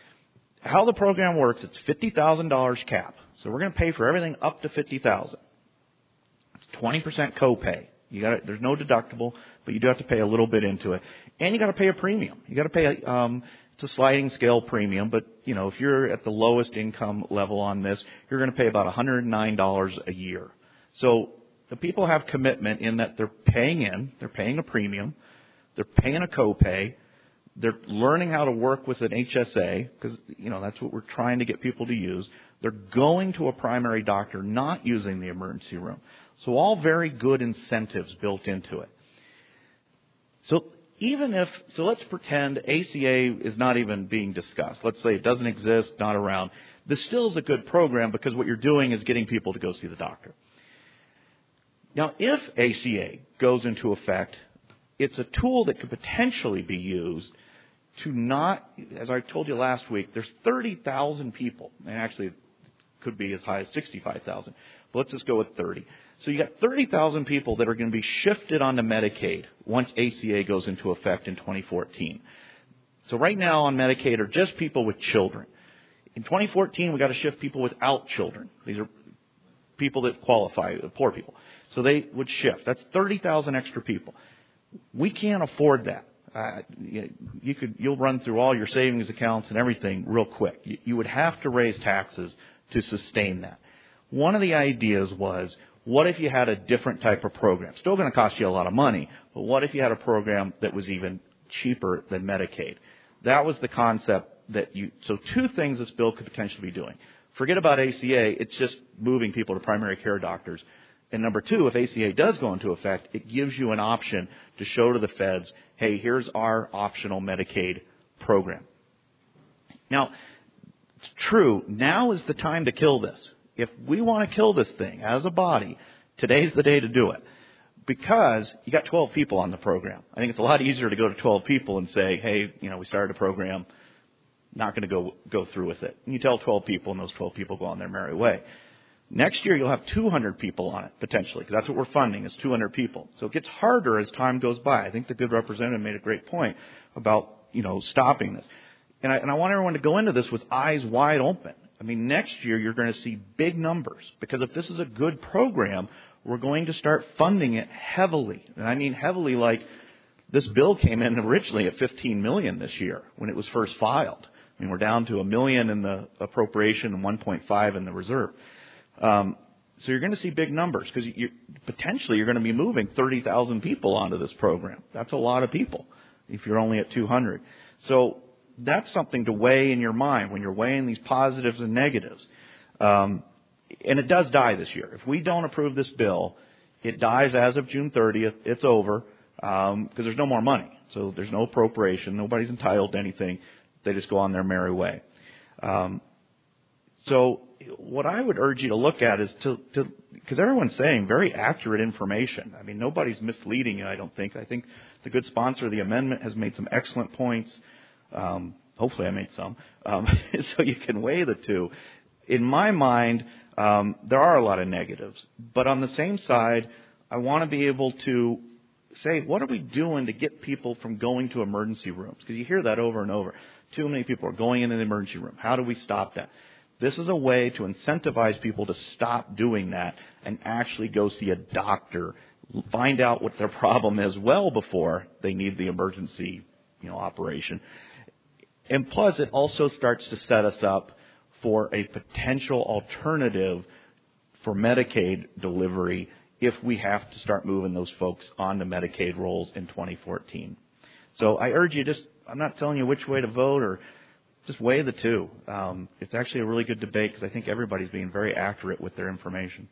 How the program works, it's fifty thousand dollars cap. So we're going to pay for everything up to fifty thousand dollars. It's twenty percent copay. You got there's no deductible, but you do have to pay a little bit into it, and you got to pay a premium. You got to pay a, um, it's a sliding scale premium, but you know if you're at the lowest income level on this, you're going to pay about one hundred nine dollars a year. So the people have commitment in that they're paying in, they're paying a premium, they're paying a copay, they're learning how to work with an H S A because you know that's what we're trying to get people to use. They're going to a primary doctor, not using the emergency room. So all very good incentives built into it. So even if, so let's pretend A C A is not even being discussed. Let's say it doesn't exist, not around. This still is a good program because what you're doing is getting people to go see the doctor. Now, if A C A goes into effect, it's a tool that could potentially be used to not, as I told you last week, there's thirty thousand people, and actually it could be as high as sixty-five thousand. But let's just go with thirty. So you got thirty thousand people that are going to be shifted onto Medicaid once A C A goes into effect in twenty fourteen. So right now on Medicaid are just people with children. In twenty fourteen, we got to shift people without children. These are people that qualify, poor people. So they would shift. That's thirty thousand extra people. We can't afford that. Uh, you could, you'll run through all your savings accounts and everything real quick. You, you would have to raise taxes to sustain that. One of the ideas was, what if you had a different type of program? Still going to cost you a lot of money, but what if you had a program that was even cheaper than Medicaid? That was the concept that you, so two things this bill could potentially be doing. Forget about A C A, it's just moving people to primary care doctors. And number two, if A C A does go into effect, it gives you an option to show to the feds, hey, here's our optional Medicaid program. Now, it's true, now is the time to kill this. If we want to kill this thing as a body, today's the day to do it. Because you got twelve people on the program. I think it's a lot easier to go to twelve people and say, hey, you know, we started a program, not going to go go through with it. And you tell twelve people, and those twelve people go on their merry way. Next year, you'll have two hundred people on it, potentially, because that's what we're funding, is two hundred people. So it gets harder as time goes by. I think the good representative made a great point about, you know, stopping this. And I, and I want everyone to go into this with eyes wide open. I mean, next year, you're going to see big numbers, because if this is a good program, we're going to start funding it heavily. And I mean heavily, like this bill came in originally at fifteen million dollars this year when it was first filed. I mean, we're down to a million in the appropriation and one point five in the reserve. Um, so you're going to see big numbers, because you, potentially you're going to be moving thirty thousand people onto this program. That's a lot of people if you're only at two hundred. So that's something to weigh in your mind when you're weighing these positives and negatives. Um, and it does die this year. If we don't approve this bill, it dies as of June thirtieth. It's over, um, because there's no more money. So there's no appropriation. Nobody's entitled to anything. They just go on their merry way. Um, so what I would urge you to look at is to, to, because everyone's saying very accurate information. I mean, nobody's misleading you, I don't think. I think the good sponsor of the amendment has made some excellent points. Um, hopefully I made some. Um, so you can weigh the two. In my mind, um, there are a lot of negatives. But on the same side, I want to be able to say, what are we doing to get people from going to emergency rooms? Because you hear that over and over. Too many people are going into the emergency room. How do we stop that? This is a way to incentivize people to stop doing that and actually go see a doctor, find out what their problem is well before they need the emergency, you know, operation. And plus, it also starts to set us up for a potential alternative for Medicaid delivery if we have to start moving those folks onto Medicaid rolls in twenty fourteen. So I urge you, just, I'm not telling you which way to vote, or just weigh the two. Um, it's actually a really good debate, because I think everybody's being very accurate with their information.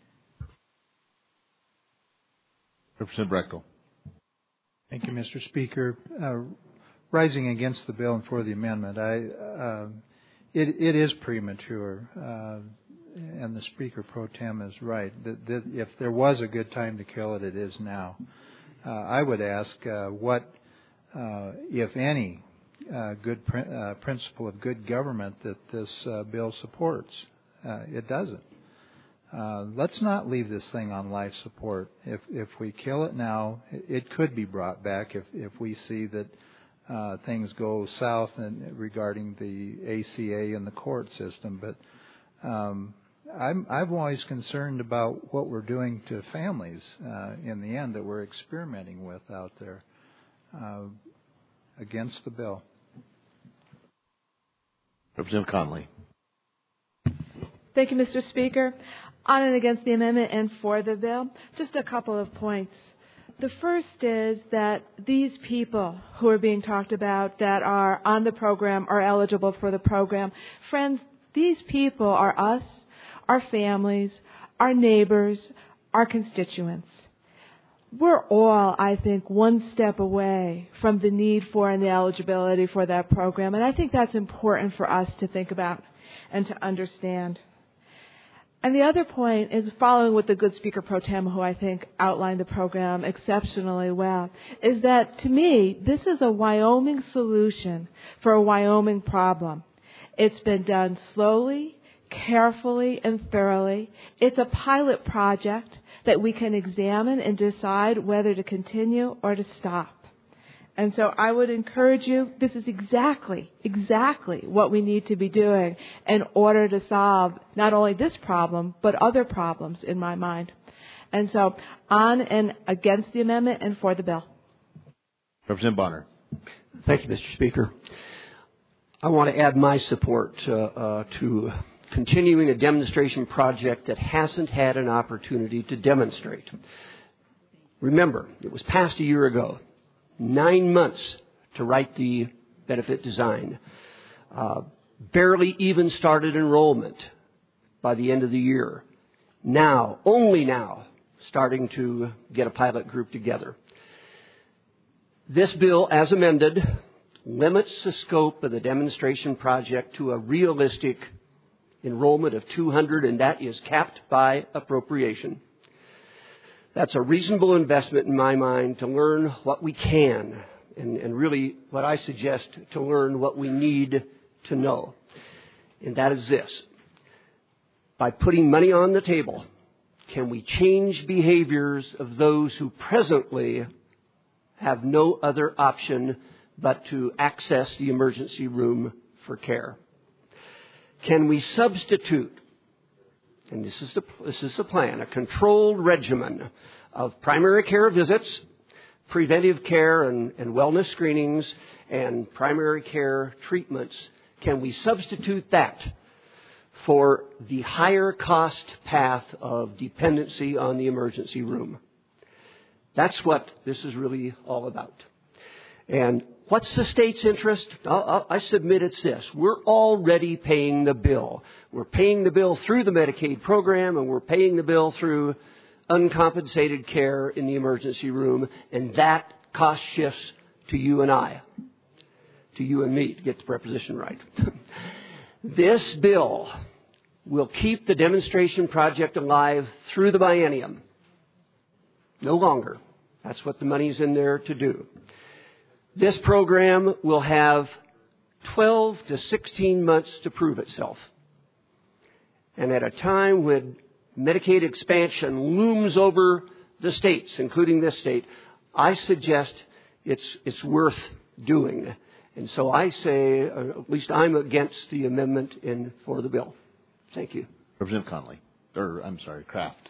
Representative Reckel. Thank you, Mister Speaker. Uh, rising against the bill and for the amendment, I, uh, it, it is premature, uh, and the Speaker pro tem is right. That, that if there was a good time to kill it, it is now. Uh, I would ask uh, what, uh, if any, Uh, good pr- uh, principle of good government that this uh, bill supports. Uh, it doesn't. Uh, let's not leave this thing on life support. If if we kill it now, it, it could be brought back if if we see that uh, things go south in, regarding the A C A and the court system. But um, I'm I'm always concerned about what we're doing to families uh, in the end that we're experimenting with out there. Uh, against the bill. Representative Conley. Thank you, Mister Speaker. On and against the amendment and for the bill, just a couple of points. The first is that these people who are being talked about that are on the program, are eligible for the program, friends, these people are us, our families, our neighbors, our constituents. We're all, I think, one step away from the need for and the eligibility for that program. And I think that's important for us to think about and to understand. And the other point is following with the good Speaker Pro Tem, who I think outlined the program exceptionally well, is that to me, this is a Wyoming solution for a Wyoming problem. It's been done slowly, carefully, and thoroughly. It's a pilot project that we can examine and decide whether to continue or to stop. And so I would encourage you, this is exactly, exactly what we need to be doing in order to solve not only this problem, but other problems in my mind. And so on and against the amendment and for the bill. Representative Bonner. Thank you, Mister Speaker. I want to add my support uh, uh, to continuing a demonstration project that hasn't had an opportunity to demonstrate. Remember, it was passed a year ago. Nine months to write the benefit design. Uh, barely even started enrollment by the end of the year. Now, only now, starting to get a pilot group together. This bill, as amended, limits the scope of the demonstration project to a realistic enrollment of two hundred, and that is capped by appropriation. That's a reasonable investment in my mind to learn what we can, and, and really what I suggest, to learn what we need to know. And that is this. By putting money on the table, can we change behaviors of those who presently have no other option but to access the emergency room for care? Can we substitute, and this is the, this is the plan, a controlled regimen of primary care visits, preventive care and, and wellness screenings, and primary care treatments? Can we substitute that for the higher cost path of dependency on the emergency room? That's what this is really all about. And what's the state's interest? I'll, I submit it's this. We're already paying the bill. We're paying the bill through the Medicaid program, and we're paying the bill through uncompensated care in the emergency room, and that cost shifts to you and I, to you and me, to get the preposition right. This bill will keep the demonstration project alive through the biennium. No longer. That's what the money's in there to do. This program will have twelve to sixteen months to prove itself. And at a time when Medicaid expansion looms over the states, including this state, I suggest it's it's worth doing. And so I say, uh, at least I'm against the amendment in for the bill. Thank you. Representative Connolly. Or, I'm sorry, Kraft.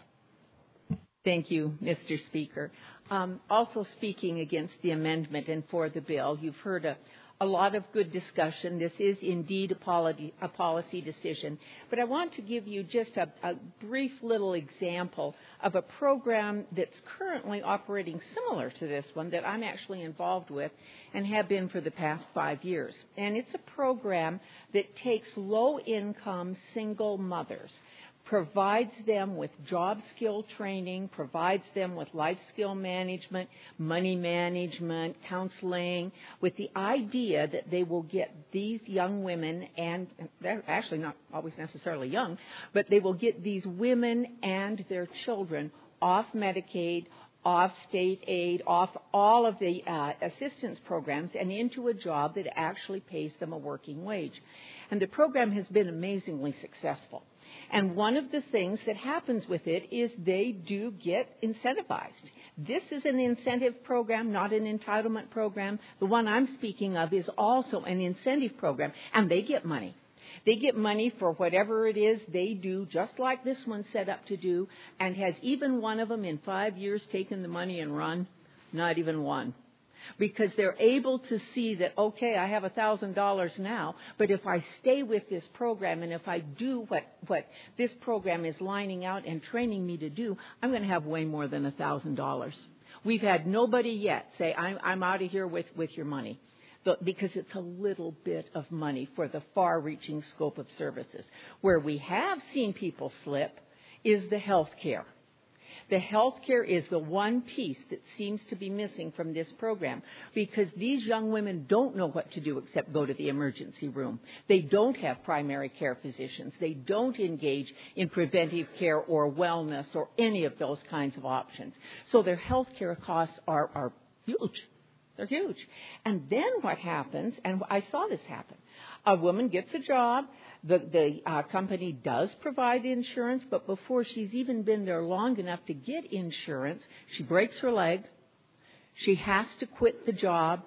Thank you, Mister Speaker. Um, also speaking against the amendment and for the bill, you've heard a, a lot of good discussion. This is indeed a policy, a policy decision. But I want to give you just a, a brief little example of a program that's currently operating similar to this one that I'm actually involved with and have been for the past five years. And it's a program that takes low-income single mothers, provides them with job skill training, provides them with life skill management, money management, counseling, with the idea that they will get these young women, and they're actually not always necessarily young, but they will get these women and their children off Medicaid, off state aid, off all of the uh, assistance programs, and into a job that actually pays them a working wage. And the program has been amazingly successful. And one of the things that happens with it is they do get incentivized. This is an incentive program, not an entitlement program. The one I'm speaking of is also an incentive program, and they get money. They get money for whatever it is they do, just like this one's set up to do. And has even one of them in five years taken the money and run? Not even one. Because they're able to see that, okay, I have one thousand dollars now, but if I stay with this program and if I do what, what this program is lining out and training me to do, I'm going to have way more than one thousand dollars. We've had nobody yet say, I'm, I'm out of here with, with your money. Because it's a little bit of money for the far-reaching scope of services. Where we have seen people slip is the health care. The health care is the one piece that seems to be missing from this program, because these young women don't know what to do except go to the emergency room. They don't have primary care physicians. They don't engage in preventive care or wellness or any of those kinds of options. So their health care costs are, are huge. They're huge. And then what happens, and I saw this happen, a woman gets a job. The, the uh, company does provide insurance, but before she's even been there long enough to get insurance, she breaks her leg. She has to quit the job.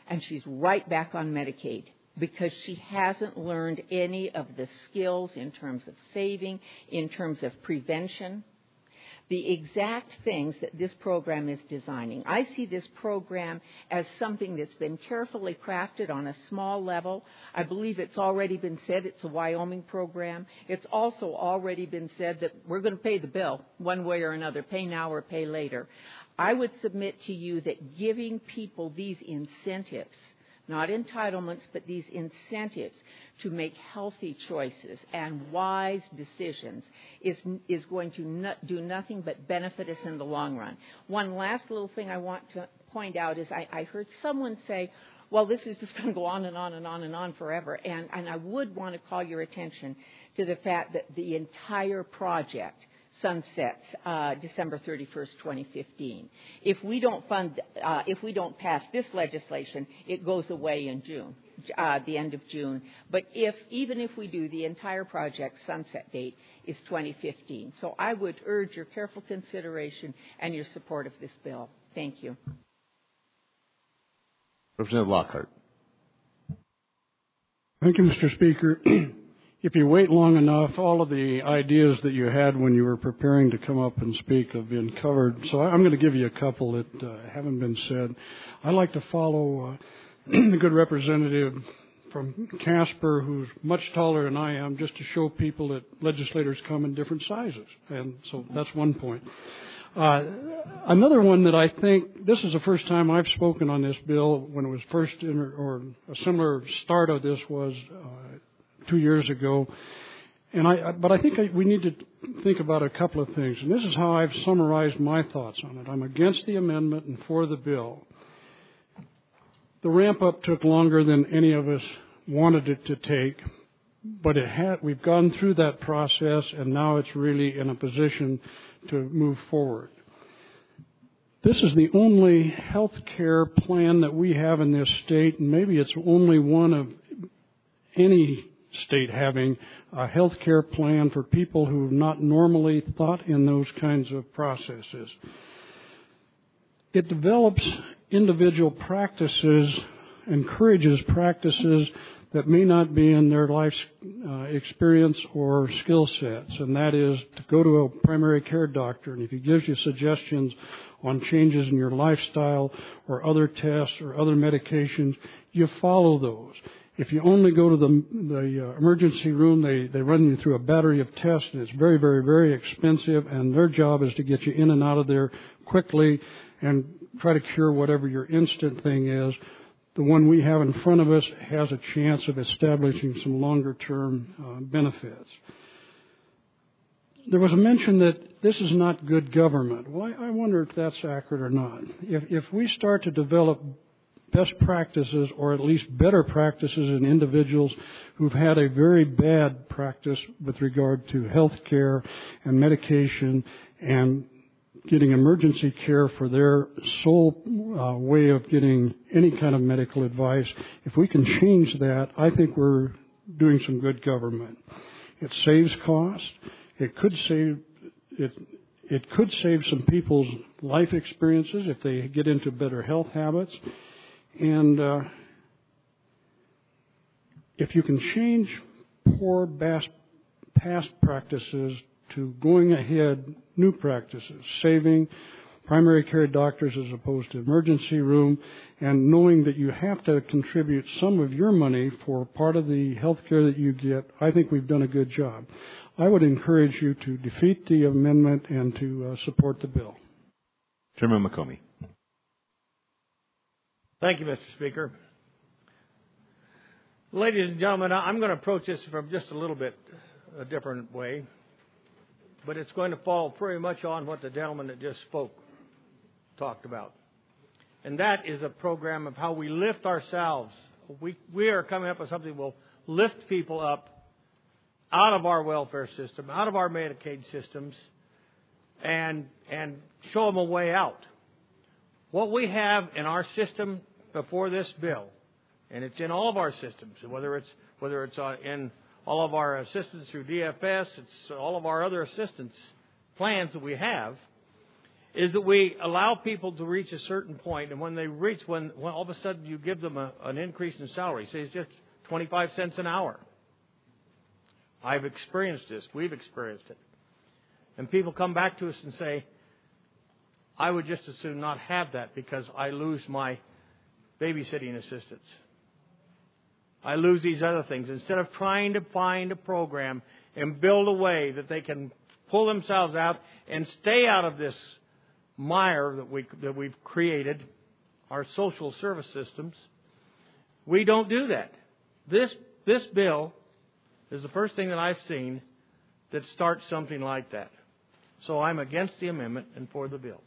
and she's right back on Medicaid because she hasn't learned any of the skills in terms of saving, in terms of prevention, the exact things that this program is designing. I see this program as something that's been carefully crafted on a small level. I believe it's already been said it's a Wyoming program. It's also already been said that we're going to pay the bill one way or another, pay now or pay later. I would submit to you that giving people these incentives, not entitlements, but these incentives to make healthy choices and wise decisions is is going to not do nothing but benefit us in the long run. One last little thing I want to point out is I, I heard someone say, well, this is just going to go on and on and on and on forever. And, and I would want to call your attention to the fact that the entire project sunsets uh, December thirty-first, twenty fifteen. If we don't fund, uh, if we don't pass this legislation, it goes away in June, uh, the end of June. But if even if we do, the entire project sunset date is twenty fifteen. So I would urge your careful consideration and your support of this bill. Thank you. Representative Lockhart. Thank you, Mister Speaker. If you wait long enough, all of the ideas that you had when you were preparing to come up and speak have been covered. So I'm going to give you a couple that uh, haven't been said. I like to follow uh, the good representative from Casper, who's much taller than I am, just to show people that legislators come in different sizes. And so that's one point. Uh, another one that I think, this is the first time I've spoken on this bill. When it was first, in, or a similar start of this was uh, two years ago, and I. But I think I, we need to think about a couple of things, and this is how I've summarized my thoughts on it. I'm against the amendment and for the bill. The ramp up took longer than any of us wanted it to take, but it had. We've gone through that process, and now it's really in a position to move forward. This is the only health care plan that we have in this state, and maybe it's only one of any state having a health care plan for people who have not normally thought in those kinds of processes. It develops individual practices, encourages practices that may not be in their life uh, experience or skill sets, and that is to go to a primary care doctor, and if he gives you suggestions on changes in your lifestyle or other tests or other medications, you follow those. If you only go to the, the uh, emergency room, they, they run you through a battery of tests, and it's very, very, very expensive, and their job is to get you in and out of there quickly and try to cure whatever your instant thing is. The one we have in front of us has a chance of establishing some longer-term uh, benefits. There was a mention that this is not good government. Well, I, I wonder if that's accurate or not. If, if we start to develop best practices, or at least better practices in individuals who've had a very bad practice with regard to health care and medication and getting emergency care for their sole uh, way of getting any kind of medical advice, if we can change that, I think we're doing some good government. It saves cost. It could save it. It could save some people's life experiences if they get into better health habits. And uh, if you can change poor past practices to going ahead, new practices, saving primary care doctors as opposed to emergency room, and knowing that you have to contribute some of your money for part of the health care that you get, I think we've done a good job. I would encourage you to defeat the amendment and to uh, support the bill. Chairman McComey. Thank you, Mister Speaker. Ladies and gentlemen, I'm going to approach this from just a little bit a different way, but it's going to fall pretty much on what the gentleman that just spoke talked about. And that is a program of how we lift ourselves. We, we are coming up with something that will lift people up out of our welfare system, out of our Medicaid systems, and, and show them a way out. What we have in our system before this bill, and it's in all of our systems, whether it's whether it's uh, in all of our assistance through D F S, it's all of our other assistance plans that we have, is that we allow people to reach a certain point, and when they reach, when, when all of a sudden you give them a, an increase in salary, say it's just twenty-five cents an hour. I've experienced this. We've experienced it. And people come back to us and say, I would just as soon not have that because I lose my babysitting assistance. I lose these other things. Instead of trying to find a program and build a way that they can pull themselves out and stay out of this mire that we that we've created, our social service systems, we don't do that. This this bill is the first thing that I've seen that starts something like that. So I'm against the amendment and for the bill.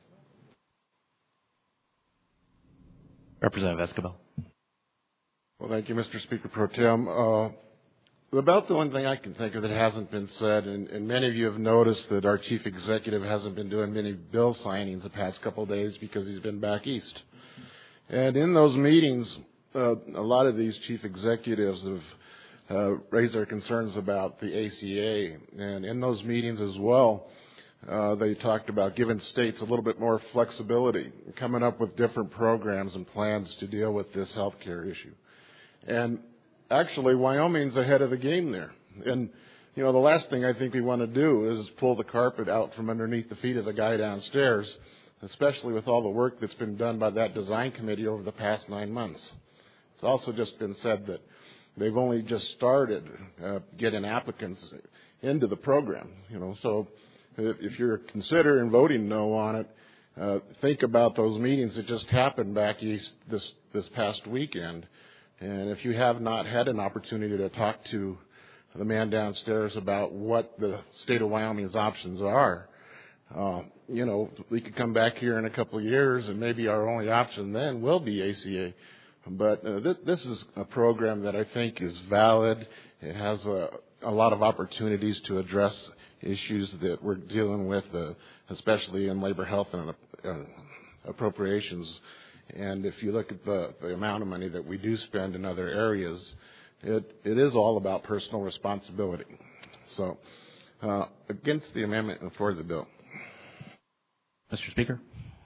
Representative Escobar. Well, thank you, Mister Speaker Pro Tem. Uh, about the one thing I can think of that hasn't been said, and, and many of you have noticed that our chief executive hasn't been doing many bill signings the past couple of days because he's been back east. And in those meetings, uh, a lot of these chief executives have uh, raised their concerns about the A C A. And in those meetings as well, uh, they talked about giving states a little bit more flexibility, coming up with different programs and plans to deal with this health care issue. And actually, Wyoming's ahead of the game there. And, you know, the last thing I think we want to do is pull the carpet out from underneath the feet of the guy downstairs, especially with all the work that's been done by that design committee over the past nine months. It's also just been said that they've only just started uh, getting applicants into the program, you know. So if you're considering voting no on it, uh, think about those meetings that just happened back east this, this past weekend. And if you have not had an opportunity to talk to the man downstairs about what the state of Wyoming's options are, uh, you know, we could come back here in a couple of years and maybe our only option then will be A C A. But uh, th- this is a program that I think is valid. It has a, a lot of opportunities to address issues that we're dealing with, uh, especially in labor, health, and uh, appropriations. And if you look at the, the amount of money that we do spend in other areas, it, it is all about personal responsibility. So, uh, against the amendment and for the bill. Mister Speaker.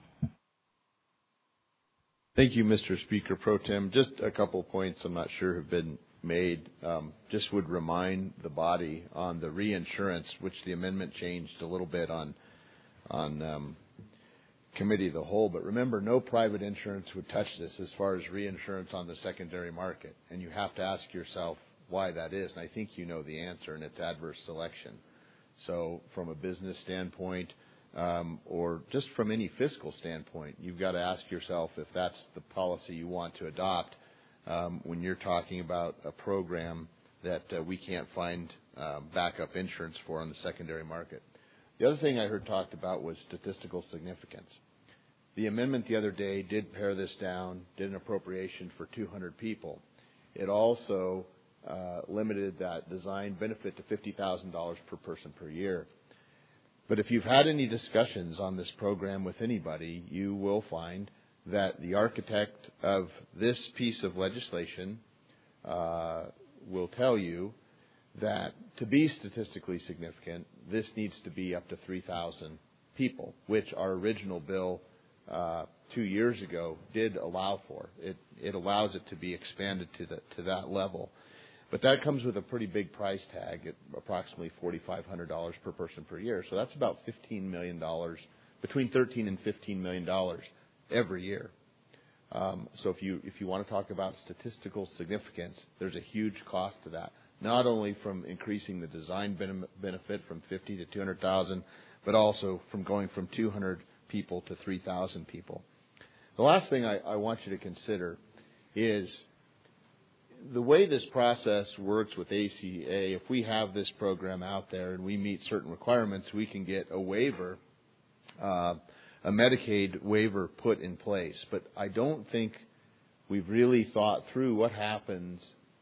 Thank you, Mister Speaker Pro Tem. Just a couple of points I'm not sure have been made. Um, just would remind the body on the reinsurance, which the amendment changed a little bit on on um, committee of the whole. But remember, no private insurance would touch this as far as reinsurance on the secondary market. And you have to ask yourself why that is. And I think you know the answer, and it's adverse selection. So from a business standpoint, Um, or just from any fiscal standpoint, you've got to ask yourself if that's the policy you want to adopt um, when you're talking about a program that uh, we can't find uh, backup insurance for on the secondary market. The other thing I heard talked about was statistical significance. The amendment the other day did pare this down, did an appropriation for two hundred people. It also uh, limited that design benefit to fifty thousand dollars per person per year. But if you've had any discussions on this program with anybody, you will find that the architect of this piece of legislation uh, will tell you that to be statistically significant, this needs to be up to three thousand people, which our original bill uh, two years ago did allow for. It, it allows it to be expanded to, the, to that level. But that comes with a pretty big price tag at approximately four thousand five hundred dollars per person per year. So that's about fifteen million dollars, between thirteen and fifteen million dollars every year. Um, so if you if you want to talk about statistical significance, there's a huge cost to that. Not only from increasing the design benefit from fifty to two hundred thousand, but also from going from two hundred people to three thousand people. The last thing I, I want you to consider is the way this process works with A C A. If we have this program out there and we meet certain requirements, we can get a waiver, uh, a Medicaid waiver put in place. But I don't think we've really thought through what happens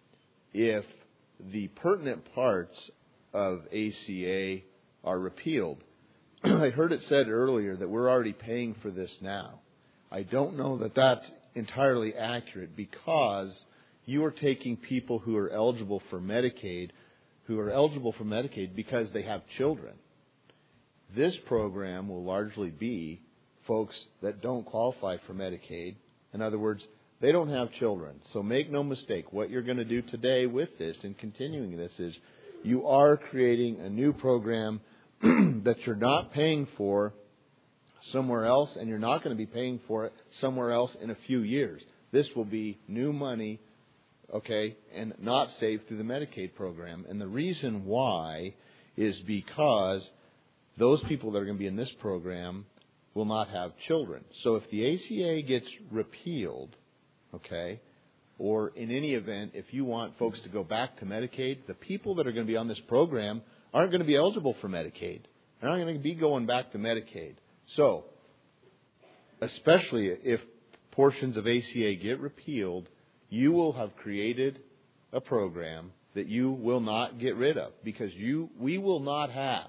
if the pertinent parts of A C A are repealed. I heard it said earlier that we're already paying for this now. I don't know that that's entirely accurate, because you are taking people who are eligible for Medicaid, who are eligible for Medicaid because they have children. This program will largely be folks that don't qualify for Medicaid. In other words, they don't have children. So make no mistake, what you're going to do today with this and continuing this is you are creating a new program that you're not paying for somewhere else, and you're not going to be paying for it somewhere else in a few years. This will be new money, okay, and not saved through the Medicaid program. And the reason why is because those people that are going to be in this program will not have children. So if the A C A gets repealed, okay, or in any event, if you want folks to go back to Medicaid, the people that are going to be on this program aren't going to be eligible for Medicaid. They're not going to be going back to Medicaid. So, especially if portions of A C A get repealed, you will have created a program that you will not get rid of, because you we will not have,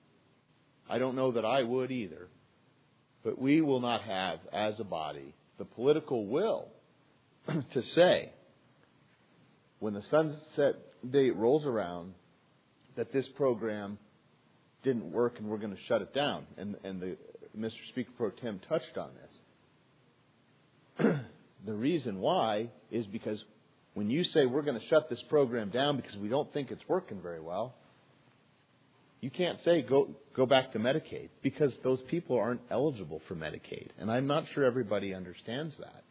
I don't know that I would either, but we will not have, as a body, the political will to say, when the sunset date rolls around, that this program didn't work and we're going to shut it down. And, and the, Mister Speaker Pro Tem touched on this. The reason why is because when you say we're going to shut this program down because we don't think it's working very well, you can't say go go back to Medicaid, because those people aren't eligible for Medicaid. And I'm not sure everybody understands that.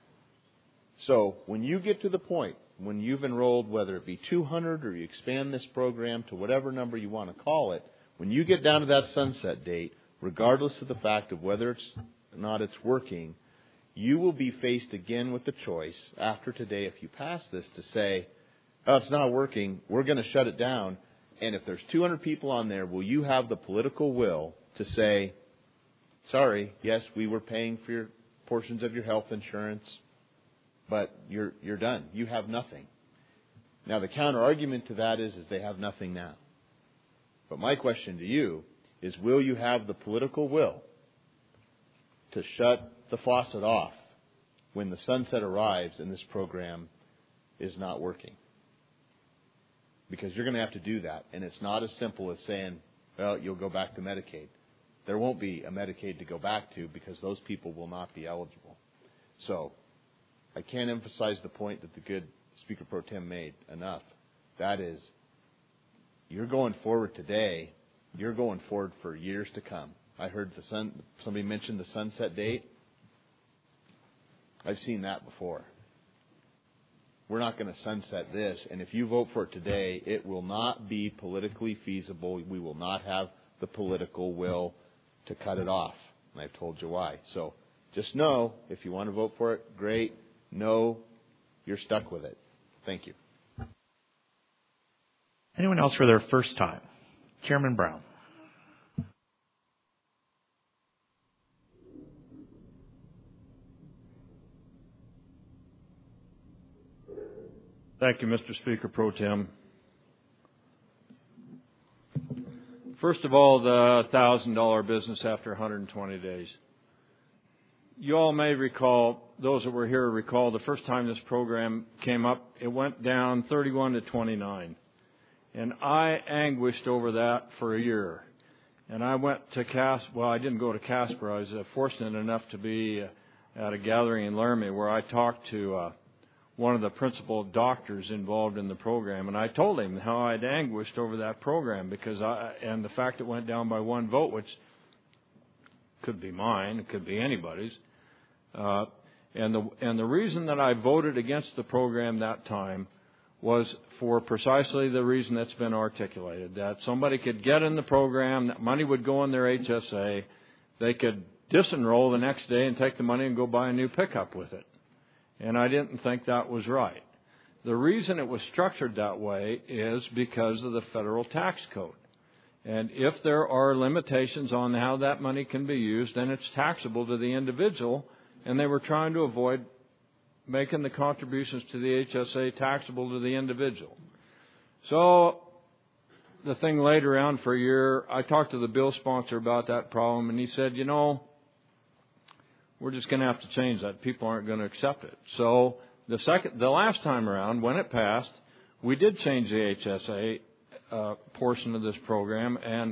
So when you get to the point when you've enrolled, whether it be two hundred or you expand this program to whatever number you want to call it, when you get down to that sunset date, regardless of the fact of whether it's or not it's working, you will be faced again with the choice after today, if you pass this, to say, oh, it's not working, we're going to shut it down. And if there's two hundred people on there, will you have the political will to say, sorry, yes, we were paying for your portions of your health insurance, but you're you're done. You have nothing. Now, the counter argument to that is, is they have nothing now. But my question to you is, will you have the political will to shut the faucet off when the sunset arrives and this program is not working? Because you're going to have to do that. And it's not as simple as saying, well, you'll go back to Medicaid. There won't be a Medicaid to go back to, because those people will not be eligible. So I can't emphasize the point that the good Speaker Pro Tem made enough. That is, you're going forward today. You're going forward for years to come. I heard the sun, somebody mentioned the sunset date. I've seen that before. We're not going to sunset this, and if you vote for it today, it will not be politically feasible. We will not have the political will to cut it off, and I've told you why. So just know, if you want to vote for it, great. No, you're stuck with it. Thank you. Anyone else for their first time? Chairman Brown. Thank you, Mister Speaker Pro Tem. First of all, the one thousand dollars business after one hundred twenty days. You all may recall, those that were here recall, the first time this program came up, it went down thirty-one to twenty-nine. And I anguished over that for a year. And I went to Casper. Well, I didn't go to Casper. I was uh, fortunate enough to be uh, at a gathering in Laramie where I talked to uh, one of the principal doctors involved in the program, and I told him how I'd anguished over that program, because I and the fact it went down by one vote, which could be mine, it could be anybody's, uh, and the and the reason that I voted against the program that time was for precisely the reason that's been articulated, that somebody could get in the program, that money would go in their H S A, they could disenroll the next day and take the money and go buy a new pickup with it. And I didn't think that was right. The reason it was structured that way is because of the federal tax code. And if there are limitations on how that money can be used, then it's taxable to the individual, and they were trying to avoid making the contributions to the H S A taxable to the individual. So the thing laid around for a year. I talked to the bill sponsor about that problem, and he said, you know, we're just going to have to change that. People aren't going to accept it. So the second, the last time around, when it passed, we did change the H S A uh, portion of this program, and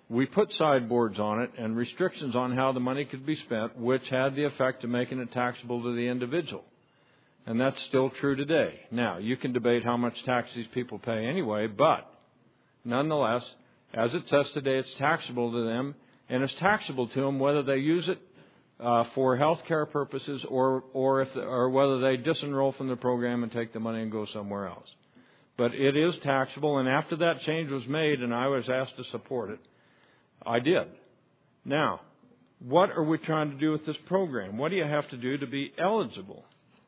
we put sideboards on it and restrictions on how the money could be spent, which had the effect of making it taxable to the individual. And that's still true today. Now, you can debate how much tax these people pay anyway, but nonetheless, as it says today, it's taxable to them, and it's taxable to them whether they use it uh, for health care purposes or or if or whether they disenroll from the program and take the money and go somewhere else. But it is taxable, and after that change was made and I was asked to support it, I did. Now, what are we trying to do with this program? What do you have to do to be eligible?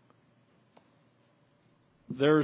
There's,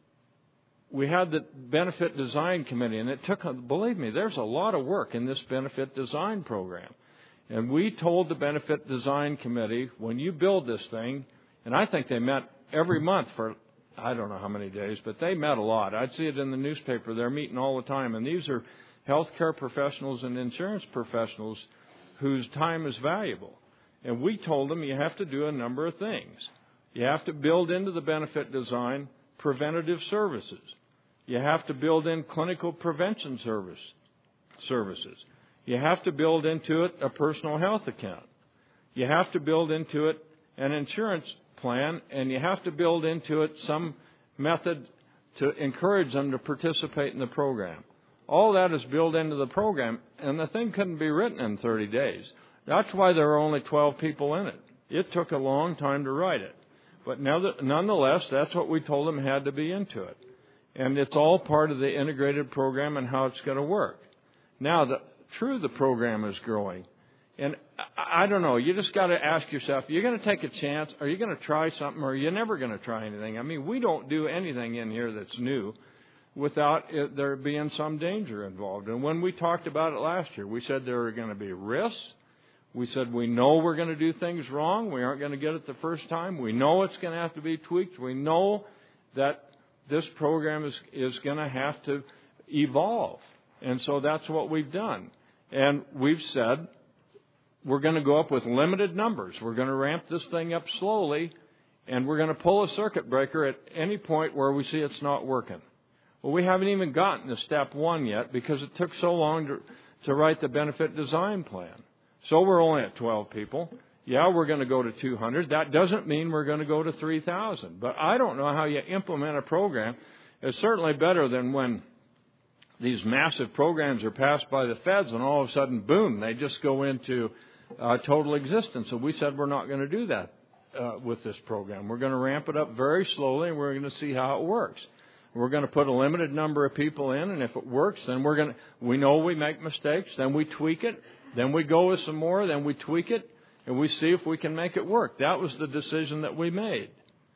we had the Benefit Design Committee, and it took, believe me, there's a lot of work in this Benefit Design program. And we told the Benefit Design Committee, when you build this thing, and I think they met every month for, I don't know how many days, but they met a lot. I'd see it in the newspaper. They're meeting all the time, and these are healthcare professionals and insurance professionals whose time is valuable. And we told them you have to do a number of things. You have to build into the benefit design preventative services. You have to build in clinical prevention service services. You have to build into it a personal health account. You have to build into it an insurance plan, and you have to build into it some method to encourage them to participate in the program. All that is built into the program, and the thing couldn't be written in thirty days. That's why there are only twelve people in it. It took a long time to write it. But nonetheless, that's what we told them had to be into it. And it's all part of the integrated program and how it's going to work. Now, the, true, the program is growing. And I, I don't know, you just got to ask yourself, are you going to take a chance? Are you going to try something, or are you never going to try anything? I mean, we don't do anything in here that's new without it, there being some danger involved. And when we talked about it last year, we said there are going to be risks. We said we know we're going to do things wrong. We aren't going to get it the first time. We know it's going to have to be tweaked. We know that this program is, is going to have to evolve. And so that's what we've done. And we've said we're going to go up with limited numbers. We're going to ramp this thing up slowly, and we're going to pull a circuit breaker at any point where we see it's not working. Well, we haven't even gotten to step one yet because it took so long to, to write the benefit design plan. So we're only at twelve people. Yeah, we're going to go to two hundred. That doesn't mean we're going to go to three thousand. But I don't know how you implement a program. It's certainly better than when these massive programs are passed by the feds and all of a sudden, boom, they just go into uh, total existence. So we said we're not going to do that uh, with this program. We're going to ramp it up very slowly, and we're going to see how it works. We're going to put a limited number of people in, and if it works, then we're going to, we know we make mistakes, then we tweak it, then we go with some more, then we tweak it, and we see if we can make it work. That was the decision that we made.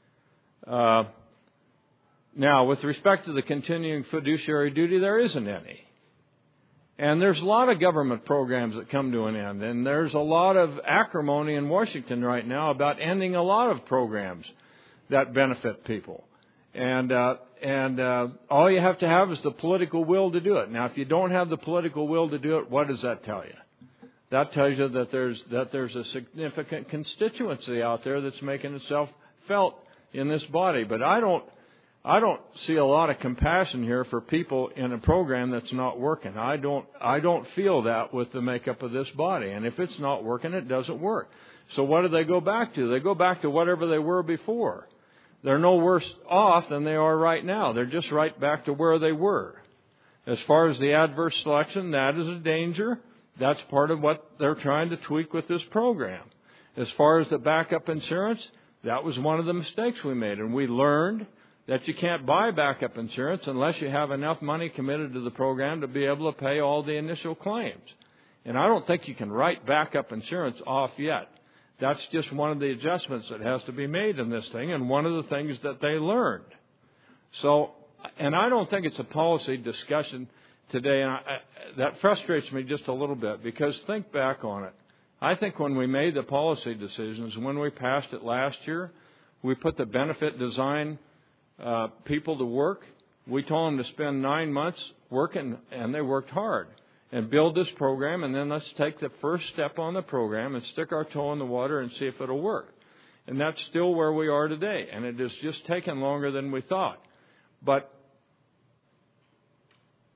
Uh, now, with respect to the continuing fiduciary duty, there isn't any. And there's a lot of government programs that come to an end, and there's a lot of acrimony in Washington right now about ending a lot of programs that benefit people. And uh, and uh, all you have to have is the political will to do it. Now, if you don't have the political will to do it, what does that tell you? That tells you that there's that there's a significant constituency out there that's making itself felt in this body. But I don't I don't see a lot of compassion here for people in a program that's not working. I don't I don't feel that with the makeup of this body. And if it's not working, it doesn't work. So what do they go back to? They go back to whatever they were before. They're no worse off than they are right now. They're just right back to where they were. As far as the adverse selection, that is a danger. That's part of what they're trying to tweak with this program. As far as the backup insurance, that was one of the mistakes we made. And we learned that you can't buy backup insurance unless you have enough money committed to the program to be able to pay all the initial claims. And I don't think you can write backup insurance off yet. That's just one of the adjustments that has to be made in this thing, and one of the things that they learned. So, and I don't think it's a policy discussion today, and I, I, that frustrates me just a little bit, because think back on it. I think when we made the policy decisions, when we passed it last year, we put the benefit design uh, people to work. We told them to spend nine months working, and they worked hard, and build this program, and then let's take the first step on the program and stick our toe in the water and see if it'll work. And that's still where we are today, and it has just taken longer than we thought. But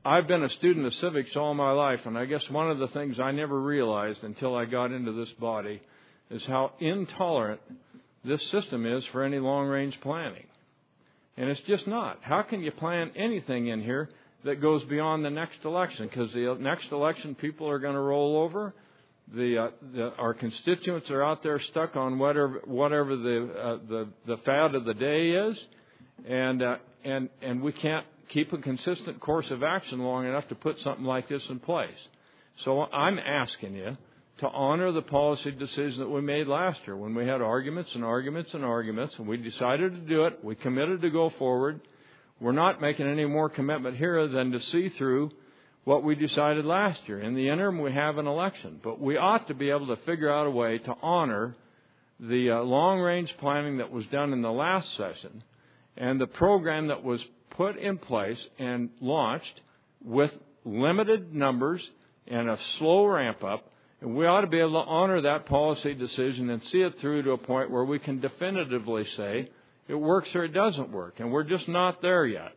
I've been a student of civics all my life, and I guess one of the things I never realized until I got into this body is how intolerant this system is for any long-range planning. And it's just not. How can you plan anything in here that goes beyond the next election? Because the next election, people are going to roll over. The, uh, the our constituents are out there stuck on whatever whatever the uh, the the fad of the day is, and uh, and and we can't keep a consistent course of action long enough to put something like this in place. So I'm asking you to honor the policy decision that we made last year when we had arguments and arguments and arguments, and we decided to do it. We committed to go forward. We're not making any more commitment here than to see through what we decided last year. In the interim, we have an election, but we ought to be able to figure out a way to honor the uh, long-range planning that was done in the last session and the program that was put in place and launched with limited numbers and a slow ramp-up. And we ought to be able to honor that policy decision and see it through to a point where we can definitively say it works or it doesn't work. And we're just not there yet.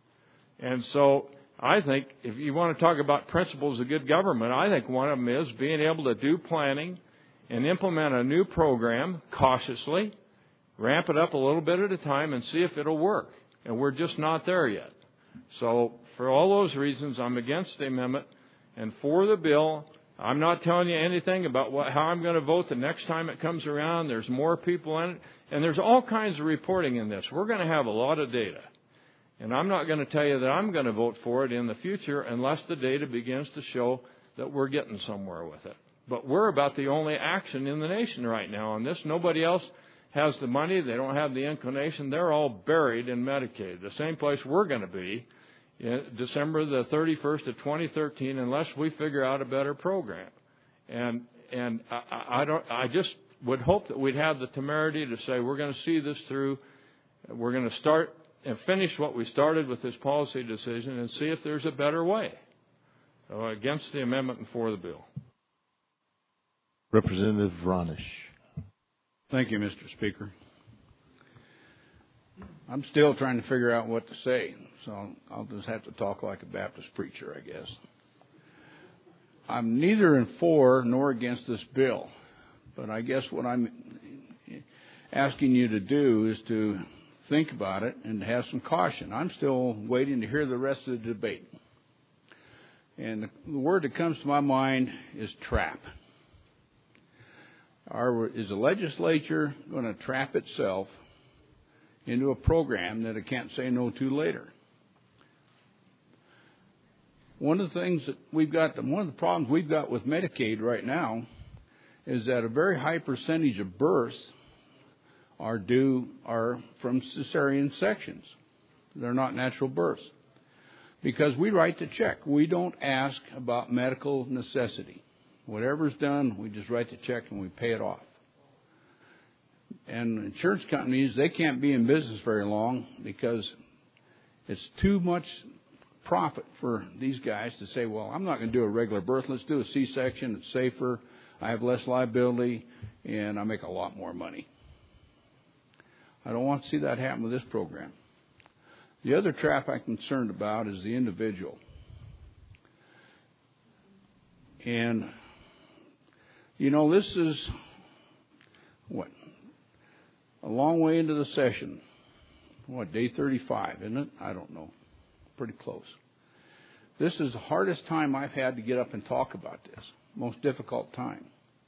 And so I think if you want to talk about principles of good government, I think one of them is being able to do planning and implement a new program cautiously, ramp it up a little bit at a time, and see if it'll work. And we're just not there yet. So for all those reasons, I'm against the amendment and for the bill. I'm not telling you anything about what, how I'm going to vote the next time it comes around. There's more people in it. And there's all kinds of reporting in this. We're going to have a lot of data. And I'm not going to tell you that I'm going to vote for it in the future unless the data begins to show that we're getting somewhere with it. But we're about the only action in the nation right now on this. Nobody else has the money. They don't have the inclination. They're all buried in Medicaid, the same place we're going to be December the thirty-first of twenty thirteen, unless we figure out a better program. And and I, I don't. I just would hope that we'd have the temerity to say we're going to see this through. We're going to start and finish what we started with this policy decision and see if there's a better way. So against the amendment and for the bill. Representative Vranish. Thank you, Mister Speaker. I'm still trying to figure out what to say, so I'll just have to talk like a Baptist preacher, I guess. I'm neither in for nor against this bill, but I guess what I'm asking you to do is to think about it and to have some caution. I'm still waiting to hear the rest of the debate. And the word that comes to my mind is trap. Are, is the legislature going to trap itself into a program that it can't say no to later? One of the things that we've got, one of the problems we've got with Medicaid right now is that a very high percentage of births are due are from cesarean sections. They're not natural births. Because we write the check. We don't ask about medical necessity. Whatever's done, we just write the check and we pay it off. And insurance companies, they can't be in business very long because it's too much profit for these guys to say, well, I'm not going to do a regular birth. Let's do a C-section. It's safer. I have less liability, and I make a lot more money. I don't want to see that happen with this program. The other trap I'm concerned about is the individual. And, you know, this is, what, a long way into the session. What, day thirty-five, isn't it? I don't know. Pretty close. This is the hardest time I've had to get up and talk about this. Most difficult time.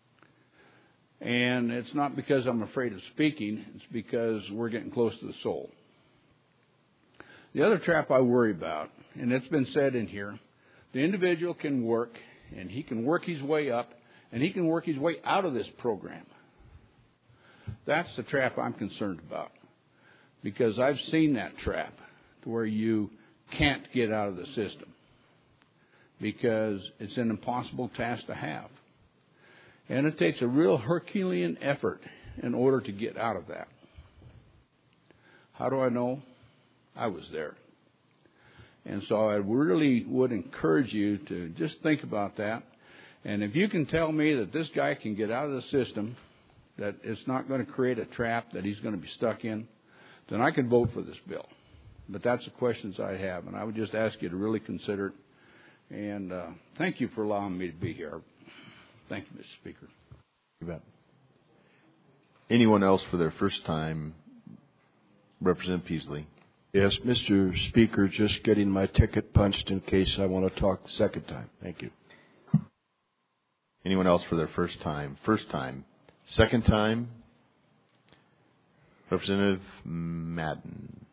And it's not because I'm afraid of speaking. It's because we're getting close to the soul. The other trap I worry about, and it's been said in here, the individual can work, and he can work his way up, and he can work his way out of this program. That's the trap I'm concerned about. Because I've seen that trap to where you can't get out of the system. Because it's an impossible task to have. And it takes a real Herculean effort in order to get out of that. How do I know? I was there. And so I really would encourage you to just think about that. And if you can tell me that this guy can get out of the system, that it's not going to create a trap that he's going to be stuck in, then I can vote for this bill. But that's the questions I have. And I would just ask you to really consider it And uh, thank you for allowing me to be here. Thank you, Mister Speaker. You bet. Anyone else for their first time? Representative Peasley. Yes, Mister Speaker, just getting my ticket punched in case I want to talk the second time. Thank you. Anyone else for their first time? First time. Second time? Representative Madden.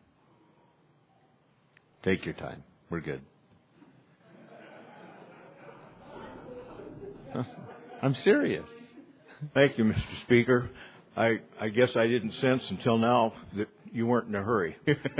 Take your time. We're good. I'm serious. Thank you, Mister Speaker. I, I guess I didn't sense until now that you weren't in a hurry.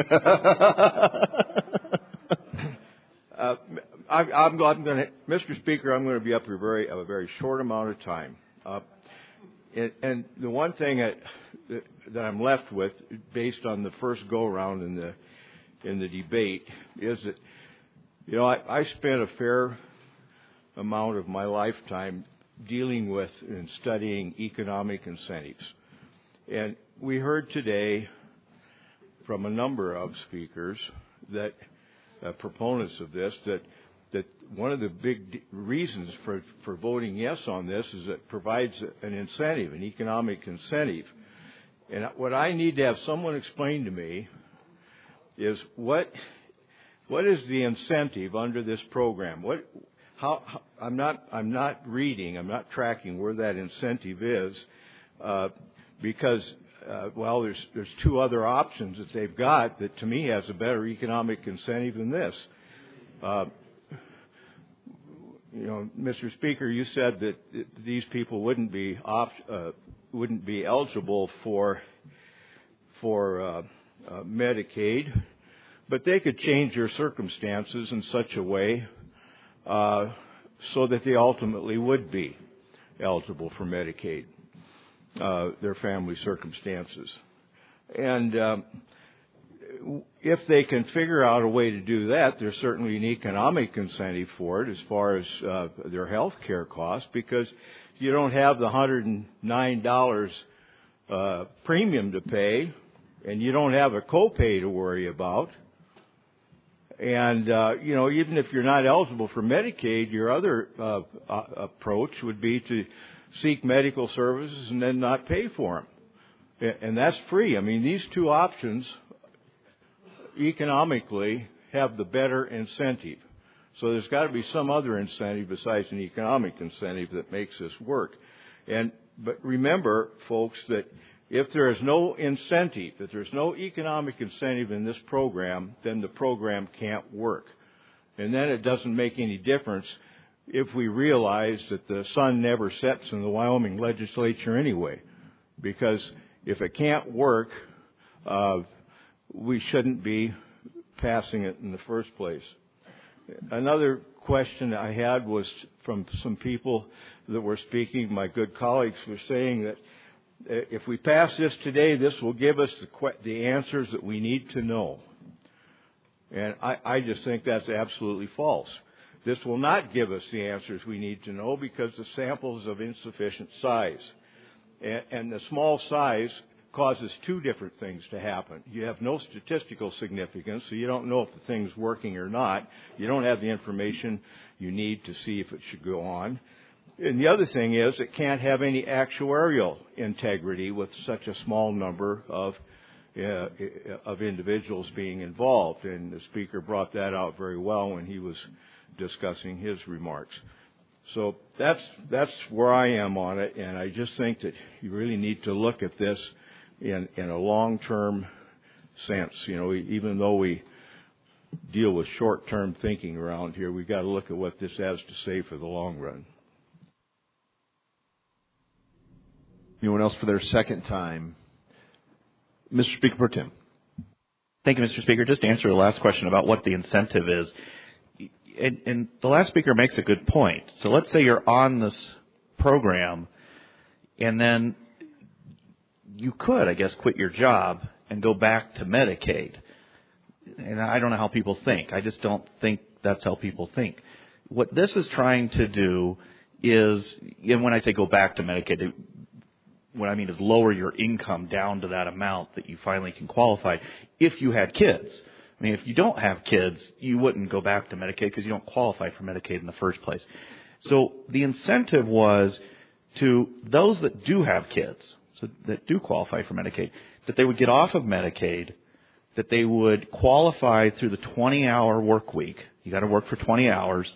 uh, I, I'm, I'm going to, Mister Speaker, I'm going to be up here very a very short amount of time. Uh, and, and the one thing that, that I'm left with, based on the first go around in the in the debate, is that you know I, I spent a fair amount of my lifetime dealing with and studying economic incentives. And we heard today from a number of speakers that uh, proponents of this that that one of the big d- reasons for, for voting yes on this is it provides an incentive, an economic incentive. And what I need to have someone explain to me is what what is the incentive under this program? What how, how I'm not I'm not reading, I'm not tracking where that incentive is. Uh, Because, uh, well, there's there's two other options that they've got that to me has a better economic incentive than this. Uh, you know, Mister Speaker, you said that these people wouldn't be op- uh, wouldn't be eligible for for uh, uh, Medicaid, but they could change their circumstances in such a way uh, so that they ultimately would be eligible for Medicaid. Uh, their family circumstances. And um, if they can figure out a way to do that, there's certainly an economic incentive for it as far as uh, their health care costs, because you don't have the one hundred nine dollars uh, premium to pay, and you don't have a copay to worry about. And, uh, you know, even if you're not eligible for Medicaid, your other uh, uh, approach would be to seek medical services and then not pay for them. And that's free. I mean, these two options economically have the better incentive. So there's got to be some other incentive besides an economic incentive that makes this work. And but remember, folks, that if there is no incentive, if there's no economic incentive in this program, then the program can't work. And then it doesn't make any difference if we realize that the sun never sets in the Wyoming legislature anyway. Because if it can't work, uh, we shouldn't be passing it in the first place. Another question I had was from some people that were speaking. My good colleagues were saying that if we pass this today, this will give us the, que- the answers that we need to know. And I, I just think that's absolutely false. This will not give us the answers we need to know because the sample is of insufficient size. And, and the small size causes two different things to happen. You have no statistical significance, so you don't know if the thing's working or not. You don't have the information you need to see if it should go on. And the other thing is it can't have any actuarial integrity with such a small number of uh, of individuals being involved. And the speaker brought that out very well when he was discussing his remarks. So that's that's where I am on it, and I just think that you really need to look at this in in a long-term sense. You know, even though we deal with short-term thinking around here, we've got to look at what this has to say for the long run. Anyone else for their second time? Mister Speaker Pro Tem. Thank you, Mister Speaker. Just to answer the last question about what the incentive is. And, and the last speaker makes a good point. So let's say you're on this program, and then you could, I guess, quit your job and go back to Medicaid. And I don't know how people think. I just don't think that's how people think. What this is trying to do is, and when I say go back to Medicaid, it, what I mean is lower your income down to that amount that you finally can qualify if you had kids. I mean, if you don't have kids, you wouldn't go back to Medicaid because you don't qualify for Medicaid in the first place. So the incentive was to those that do have kids, so that do qualify for Medicaid, that they would get off of Medicaid, that they would qualify through the twenty-hour work week. You got to work for twenty hours,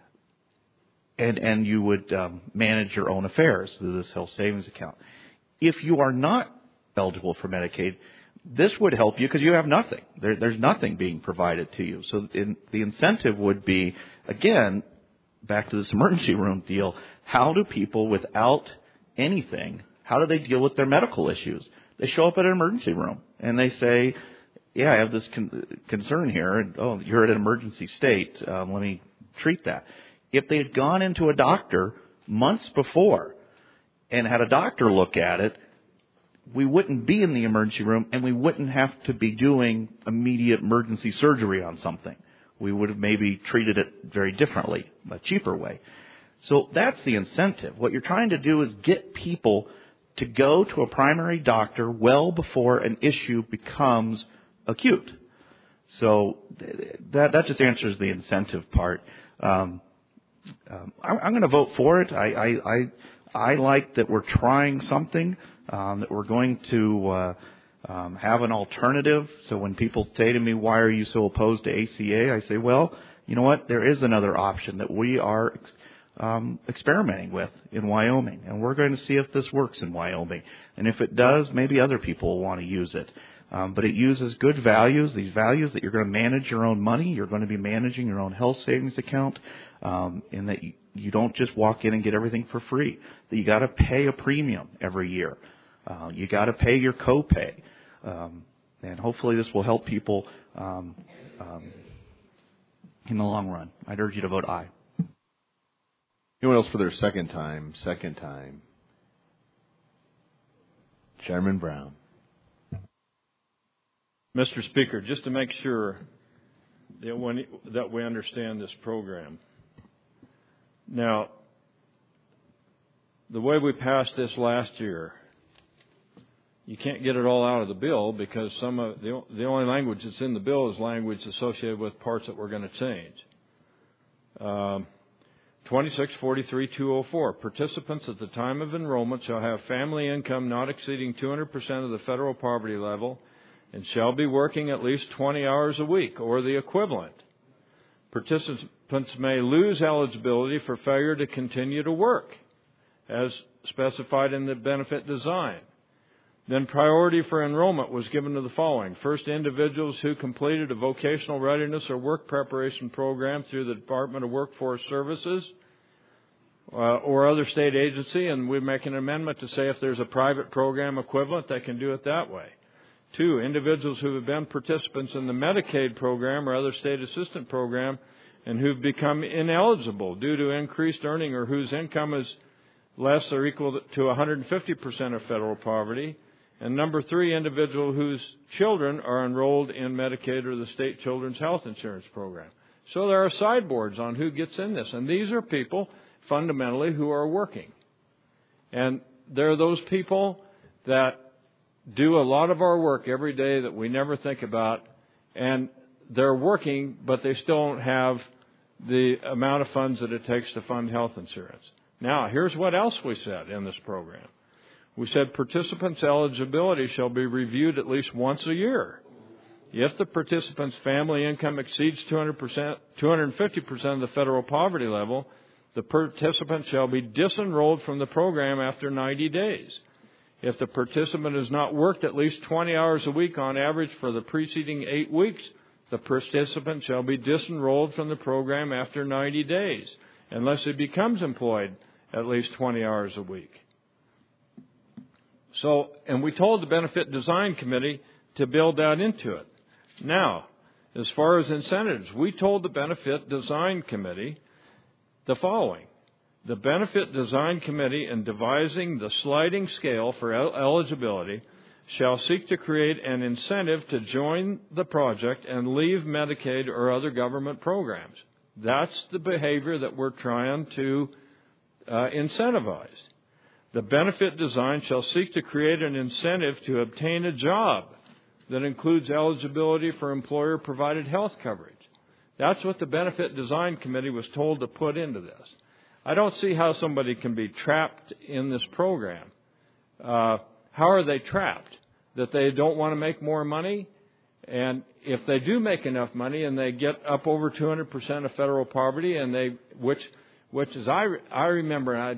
and and you would um, manage your own affairs through this health savings account. If you are not eligible for Medicaid, this would help you because you have nothing. There, there's nothing being provided to you. So in, the incentive would be, again, back to this emergency room deal, how do people without anything, how do they deal with their medical issues? They show up at an emergency room and they say, yeah, I have this con- concern here. And, oh, you're at an emergency state. Um, let me treat that. If they had gone into a doctor months before and had a doctor look at it, we wouldn't be in the emergency room and we wouldn't have to be doing immediate emergency surgery on something. We would have maybe treated it very differently, a cheaper way. So that's the incentive. What you're trying to do is get people to go to a primary doctor well before an issue becomes acute. So that that just answers the incentive part. Um, um, I, I'm going to vote for it. I, I, I, I like that we're trying something, um, that we're going to uh, um, have an alternative. So when people say to me, why are you so opposed to A C A? I say, well, you know what? There is another option that we are um, experimenting with in Wyoming. And we're going to see if this works in Wyoming. And if it does, maybe other people will want to use it. Um, but it uses good values, these values that you're going to manage your own money, you're going to be managing your own health savings account, um, and that you, you don't just walk in and get everything for free, that you got to pay a premium every year. Uh, you got to pay your copay. Um, and hopefully this will help people um, um, in the long run. I'd urge you to vote aye. Anyone else for their second time? Second time. Chairman Brown. Mister Speaker, just to make sure that, when, that we understand this program. Now, the way we passed this last year, you can't get it all out of the bill because some of the, the only language that's in the bill is language associated with parts that we're going to change. Um, twenty-six forty-three two oh four, participants at the time of enrollment shall have family income not exceeding two hundred percent of the federal poverty level and shall be working at least twenty hours a week or the equivalent. Participants may lose eligibility for failure to continue to work, as specified in the benefit design. Then priority for enrollment was given to the following. First, individuals who completed a vocational readiness or work preparation program through the Department of Workforce Services uh, or other state agency, and we make an amendment to say if there's a private program equivalent, they can do it that way. Two, individuals who have been participants in the Medicaid program or other state assistance program and who've become ineligible due to increased earning or whose income is less or equal to one hundred fifty percent of federal poverty. And number three, individual whose children are enrolled in Medicaid or the state children's health insurance program. So there are sideboards on who gets in this. And these are people fundamentally who are working. And they're those people that do a lot of our work every day that we never think about, and they're working, but they still don't have the amount of funds that it takes to fund health insurance. Now, here's what else we said in this program. We said participants' eligibility shall be reviewed at least once a year. If the participant's family income exceeds two hundred percent, two hundred fifty percent of the federal poverty level, the participant shall be disenrolled from the program after ninety days. If the participant has not worked at least twenty hours a week on average for the preceding eight weeks, the participant shall be disenrolled from the program after ninety days, unless he becomes employed at least twenty hours a week. So, and we told the Benefit Design Committee to build that into it. Now, as far as incentives, we told the Benefit Design Committee the following. The Benefit Design Committee, in devising the sliding scale for el- eligibility, shall seek to create an incentive to join the project and leave Medicaid or other government programs. That's the behavior that we're trying to uh, incentivize. The benefit design shall seek to create an incentive to obtain a job. that includes eligibility for employer-provided health coverage. That's what the Benefit Design Committee was told to put into this. I don't see how somebody can be trapped in this program. Uh, how are they trapped? That they don't want to make more money? And if they do make enough money and they get up over two hundred percent of federal poverty, and they, which, which is I, I remember, I,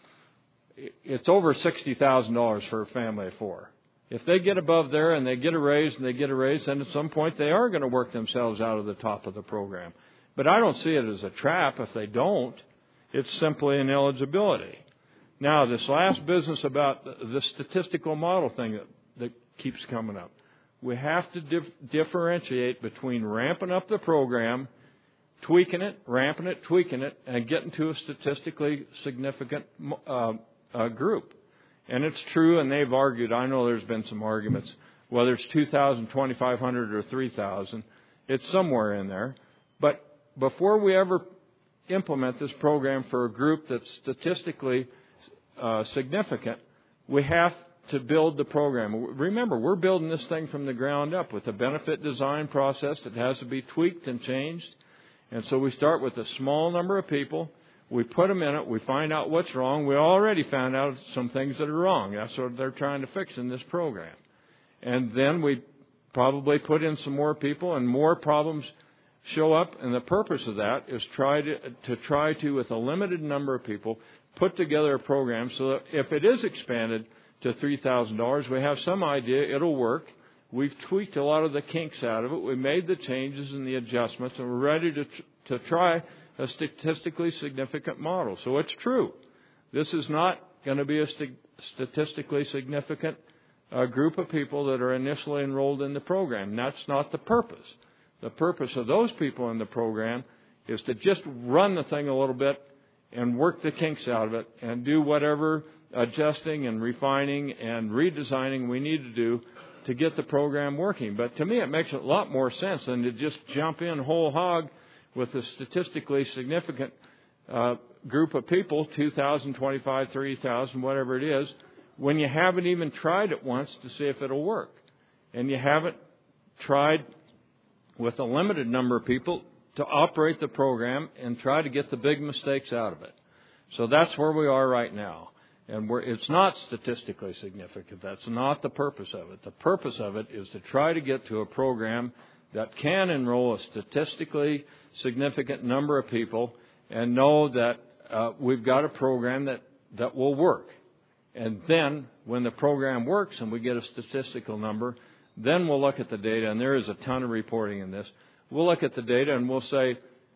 it's over sixty thousand dollars for a family of four. If they get above there and they get a raise and they get a raise, then at some point they are going to work themselves out of the top of the program. But I don't see it as a trap if they don't. It's simply an eligibility. Now, this last business about the statistical model thing that, that keeps coming up. We have to dif- differentiate between ramping up the program, tweaking it, ramping it, tweaking it, and getting to a statistically significant uh, uh, group. And it's true, and they've argued, I know there's been some arguments, whether it's two thousand, twenty-five hundred, or three thousand, it's somewhere in there. But before we ever implement this program for a group that's statistically uh, significant, we have to build the program. Remember, we're building this thing from the ground up with a benefit design process that has to be tweaked and changed. And so we start with a small number of people. We put them in it. We find out what's wrong. We already found out some things that are wrong. That's what they're trying to fix in this program. And then we probably put in some more people, and more problems show up. And the purpose of that is try to, to try to, with a limited number of people, put together a program so that if it is expanded to three thousand dollars, we have some idea it'll work. We've tweaked a lot of the kinks out of it. We made the changes and the adjustments, and we're ready to to try a statistically significant model. So it's true. This is not going to be a st- statistically significant uh, group of people that are initially enrolled in the program. That's not the purpose. The purpose of those people in the program is to just run the thing a little bit and work the kinks out of it and do whatever adjusting and refining and redesigning we need to do to get the program working. But to me, it makes a lot more sense than to just jump in whole hog with a statistically significant uh, group of people, two thousand, twenty-five, three thousand, whatever it is, when you haven't even tried it once to see if it'll work. And you haven't tried with a limited number of people to operate the program and try to get the big mistakes out of it. So that's where we are right now. And we're, it's not statistically significant. That's not the purpose of it. The purpose of it is to try to get to a program that can enroll a statistically significant number of people and know that uh, we've got a program that, that will work. And then when the program works and we get a statistical number, then we'll look at the data, and there is a ton of reporting in this. We'll look at the data and we'll say,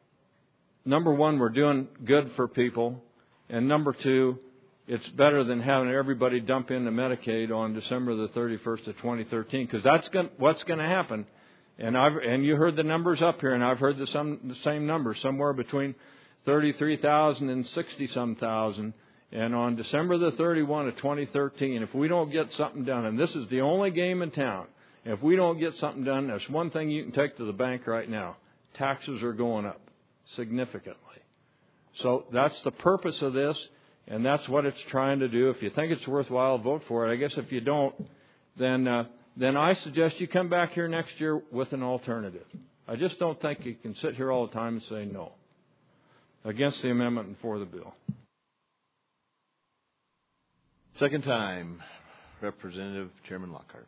number one, we're doing good for people, and number two, it's better than having everybody dump into Medicaid on December the thirty-first of twenty thirteen, because that's gonna, what's going to happen. And I've and you heard the numbers up here, and I've heard the, some, the same numbers, somewhere between thirty-three thousand and sixty-some thousand. And on December the thirty-first of twenty thirteen, if we don't get something done, and this is the only game in town, if we don't get something done, there's one thing you can take to the bank right now. Taxes are going up significantly. So that's the purpose of this. And that's what it's trying to do. If you think it's worthwhile, vote for it. I guess if you don't, then uh, then I suggest you come back here next year with an alternative. I just don't think you can sit here all the time and say no against the amendment and for the bill. Second time, Representative Chairman Lockhart.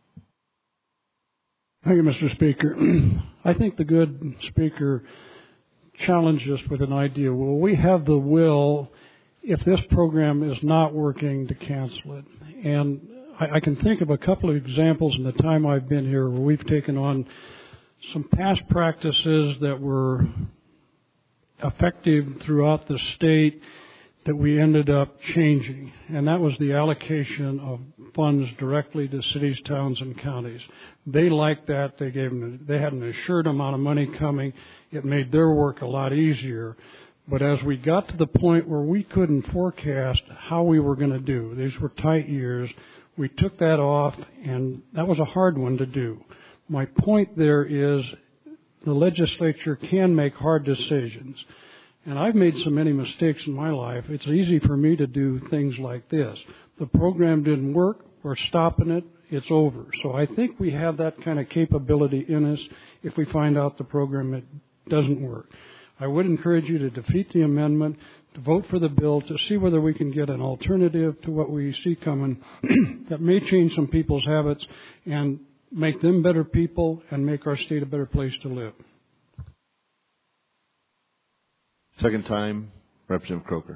Thank you, Mister Speaker. I think the good speaker challenged us with an idea. Well, we have the will, if this program is not working, to cancel it. And I, I can think of a couple of examples in the time I've been here where we've taken on some past practices that were effective throughout the state that we ended up changing. And that was the allocation of funds directly to cities, towns, and counties. They liked that. They gave them, they had an assured amount of money coming. It made their work a lot easier. But as we got to the point where we couldn't forecast how we were going to do, these were tight years, we took that off, and that was a hard one to do. My point there is the legislature can make hard decisions. And I've made so many mistakes in my life, it's easy for me to do things like this. The program didn't work. we're stopping it, it's over. So I think we have that kind of capability in us if we find out the program it doesn't work. I would encourage you to defeat the amendment, to vote for the bill, to see whether we can get an alternative to what we see coming that may change some people's habits and make them better people and make our state a better place to live. Second time, Representative Croker.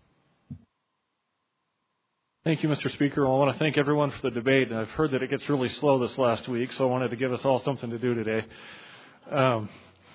Thank you, Mister Speaker. I want to thank everyone for the debate. I've heard that it gets really slow this last week, so I wanted to give us all something to do today. Um,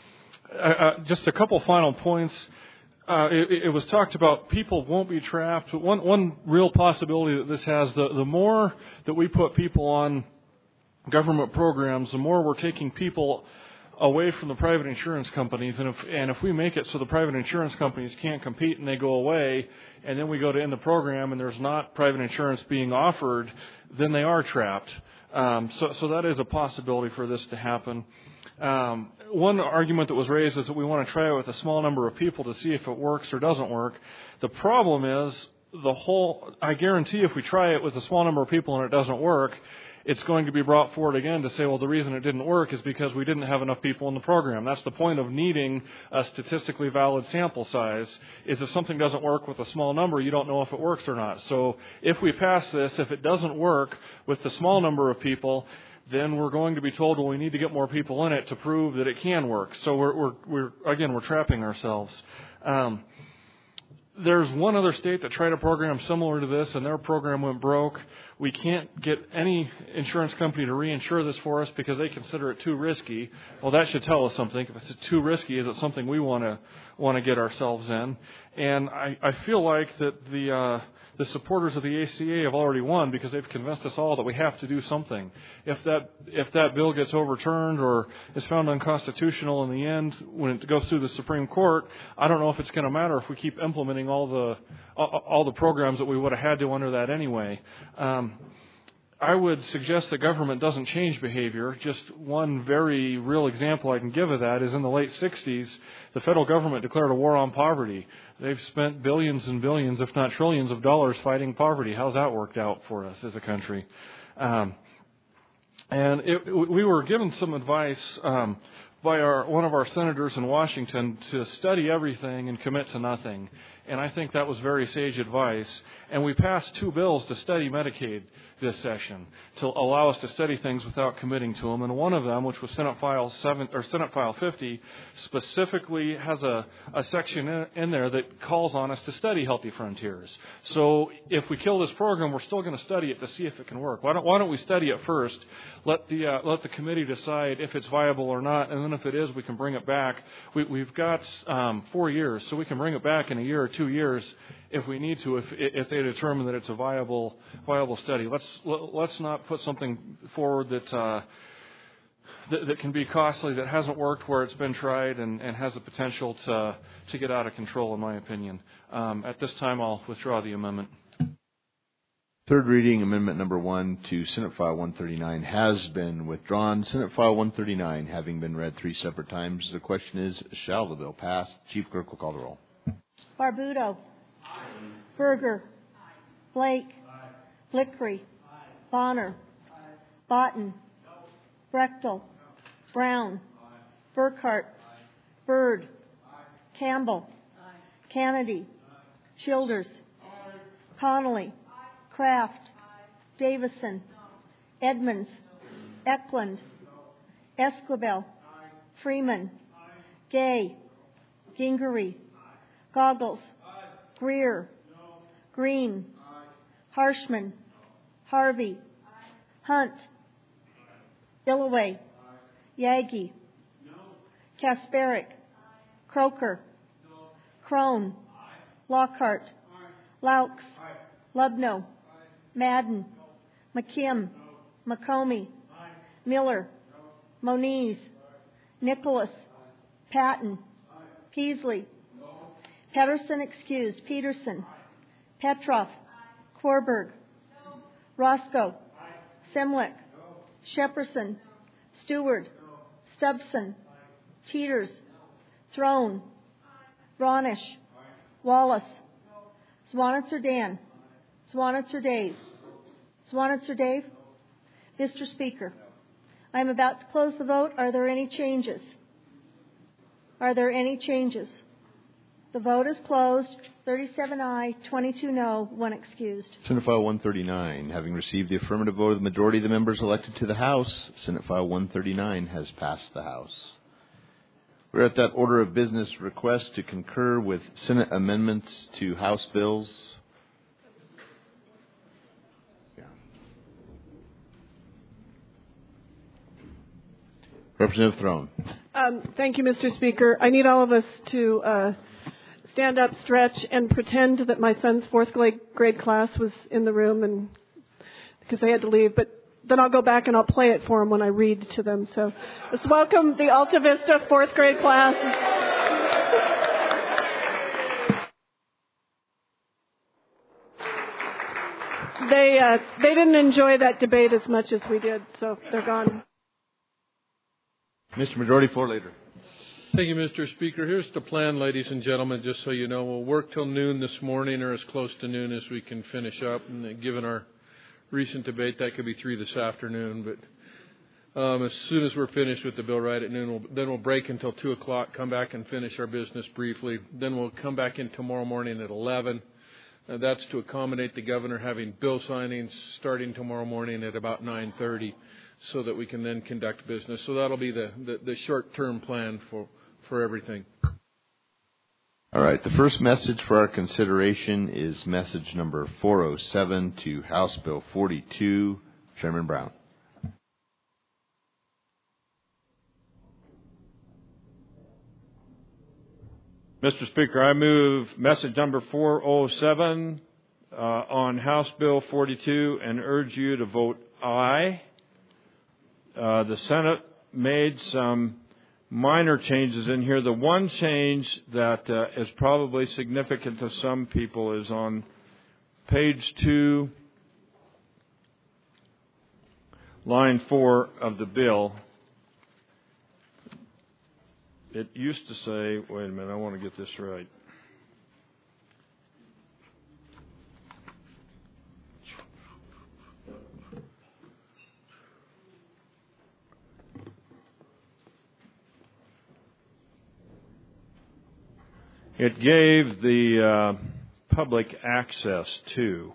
I, I, just a couple final points. Uh, it, it was talked about people won't be trapped. One, one real possibility that this has, the, the more that we put people on government programs, the more we're taking people away from the private insurance companies, and if and if we make it so the private insurance companies can't compete and they go away, and then we go to end the program and there's not private insurance being offered, then they are trapped. Um, so so that is a possibility for this to happen. Um, one argument that was raised is that we want to try it with a small number of people to see if it works or doesn't work. The problem is the whole. I guarantee if we try it with a small number of people and it doesn't work, it's going to be brought forward again to say, well, the reason it didn't work is because we didn't have enough people in the program. That's the point of needing a statistically valid sample size, is if something doesn't work with a small number, you don't know if it works or not. So if we pass this, if it doesn't work with the small number of people, then we're going to be told, well, we need to get more people in it to prove that it can work. So we're, we're, we're again, we're trapping ourselves. Um, There's one other state that tried a program similar to this, and their program went broke. We can't get any insurance company to reinsure this for us because they consider it too risky. Well, that should tell us something. If it's too risky, is it something we want to want to get ourselves in? And I, I feel like that the uh, the supporters of the A C A have already won because they've convinced us all that we have to do something. If that if that bill gets overturned or is found unconstitutional in the end when it goes through the Supreme Court, I don't know if it's going to matter if we keep implementing all the all, all the programs that we would have had to under that anyway. Um, I would suggest that government doesn't change behavior. Just one very real example I can give of that is in the late sixties, the federal government declared a war on poverty. They've spent billions and billions, if not trillions of dollars fighting poverty. How's that worked out for us as a country? Um, and it, we were given some advice um, by our, one of our senators in Washington to study everything and commit to nothing. And I think that was very sage advice. And we passed two bills to study Medicaid this session to allow us to study things without committing to them. And one of them, which was Senate File seven or Senate File fifty, specifically has a, a section in, in there that calls on us to study Healthy Frontiers. So if we kill this program, we're still going to study it to see if it can work. Why don't Why don't we study it first? Let the uh, let the committee decide if it's viable or not, and then if it is, we can bring it back. We, we've got um, four years, so we can bring it back in a year or two years if we need to, if if they determine that it's a viable viable study. Let's let's not put something forward that uh, that, that can be costly, that hasn't worked where it's been tried, and, and has the potential to to get out of control, in my opinion. Um, at this time, I'll withdraw the amendment. Third reading, amendment number one to Senate File one thirty-nine has been withdrawn. Senate File one thirty-nine having been read three separate times. The question is, shall the bill pass? Chief Clerk will call the roll. Barbuto. Aye. Berger. Aye. Blake. Aye. Lickery. Aye. Bonner. Aye. Botten. No. Brechtel. No. Brown. Aye. Burkhart. Aye. Byrd. Aye. Campbell. Aye. Kennedy. Aye. Childers. Aye. Connolly. Aye. Kraft. Aye. Davison. No. Edmonds. No. Eklund. No. Esquivel. Aye. Freeman. Aye. Gay. Gingery. Goggles. Aye. Greer. No. Green. Aye. Harshman. No. Harvey. Aye. Hunt. Aye. Illaway. Aye. Yagi. No. Kasparic. Aye. Croker. No. Crone. Aye. Lockhart. Aye. Laux. Aye. Lubno. Aye. Madden. No. McKim. No. McComey. Aye. Miller. No. Moniz. Aye. Nicholas. Aye. Patton. Aye. Peasley. Pedersen excused. Peterson. Aye. Petroff. Aye. Korberg. No. Roscoe. Aye. Semwick. No. Shepperson. No. Stewart. No. Stubson. Aye. Teeters. No. Throne. Aye. Bronish. Aye. Wallace. No. Swanitzer Dan. Aye. Swanitzer Dave. No. Swanitzer Dave? Mister Speaker, I am about to close the vote. Are there any changes? Are there any changes? The vote is closed. thirty-seven aye, twenty-two no, one excused. Senate File one thirty-nine. Having received the affirmative vote of the majority of the members elected to the House, Senate File one thirty-nine has passed the House. We're at that order of business request to concur with Senate amendments to House bills. Yeah. Representative Throne. Um, thank you, Mister Speaker. I need all of us to uh, stand up, stretch, and pretend that my son's fourth grade, grade class was in the room, and because they had to leave. But then I'll go back and I'll play it for them when I read to them. So let's welcome the Alta Vista fourth grade class. They uh, they didn't enjoy that debate as much as we did, so they're gone. Mister Majority Floor Leader. Thank you, Mister Speaker. Here's the plan, ladies and gentlemen, just so you know. We'll work till noon this morning, or as close to noon as we can finish up. And given our recent debate, that could be three this afternoon. But um, as soon as we're finished with the bill right at noon, we'll, then we'll break until two o'clock, come back and finish our business briefly. Then we'll come back in tomorrow morning at eleven. Uh, that's to accommodate the governor having bill signings starting tomorrow morning at about nine thirty, so that we can then conduct business. So that'll be the, the, the short-term plan for, for everything. All right. The first message for our consideration is message number four oh seven to House Bill forty-two. Chairman Brown. Mister Speaker, I move message number four oh seven uh, on House Bill forty-two and urge you to vote aye. Uh, the Senate made some minor changes in here. The one change that uh, is probably significant to some people is on page two, line four of the bill. It used to say, wait a minute, I want to get this right. It gave the uh, public access to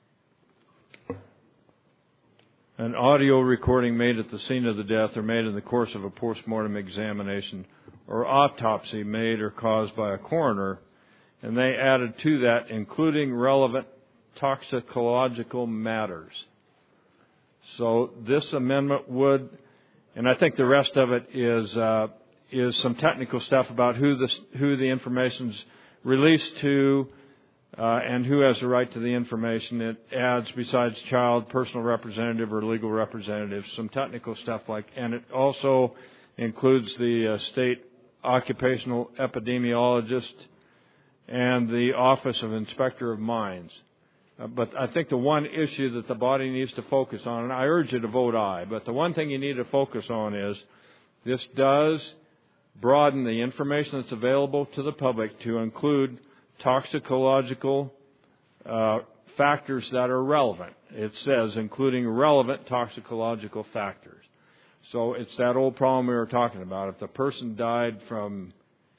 an audio recording made at the scene of the death or made in the course of a postmortem examination or autopsy made or caused by a coroner, and they added to that, including relevant toxicological matters. So this amendment would, and I think the rest of it is uh, is some technical stuff about who the who the information's released to uh, and who has the right to the information. It adds, besides child, personal representative or legal representative, some technical stuff like, and it also includes the uh, state occupational epidemiologist and the Office of Inspector of Mines. Uh, but I think the one issue that the body needs to focus on, and I urge you to vote aye, but the one thing you need to focus on is this does broaden the information that's available to the public to include toxicological uh, factors that are relevant. It says including relevant toxicological factors. So it's that old problem we were talking about. If the person died from,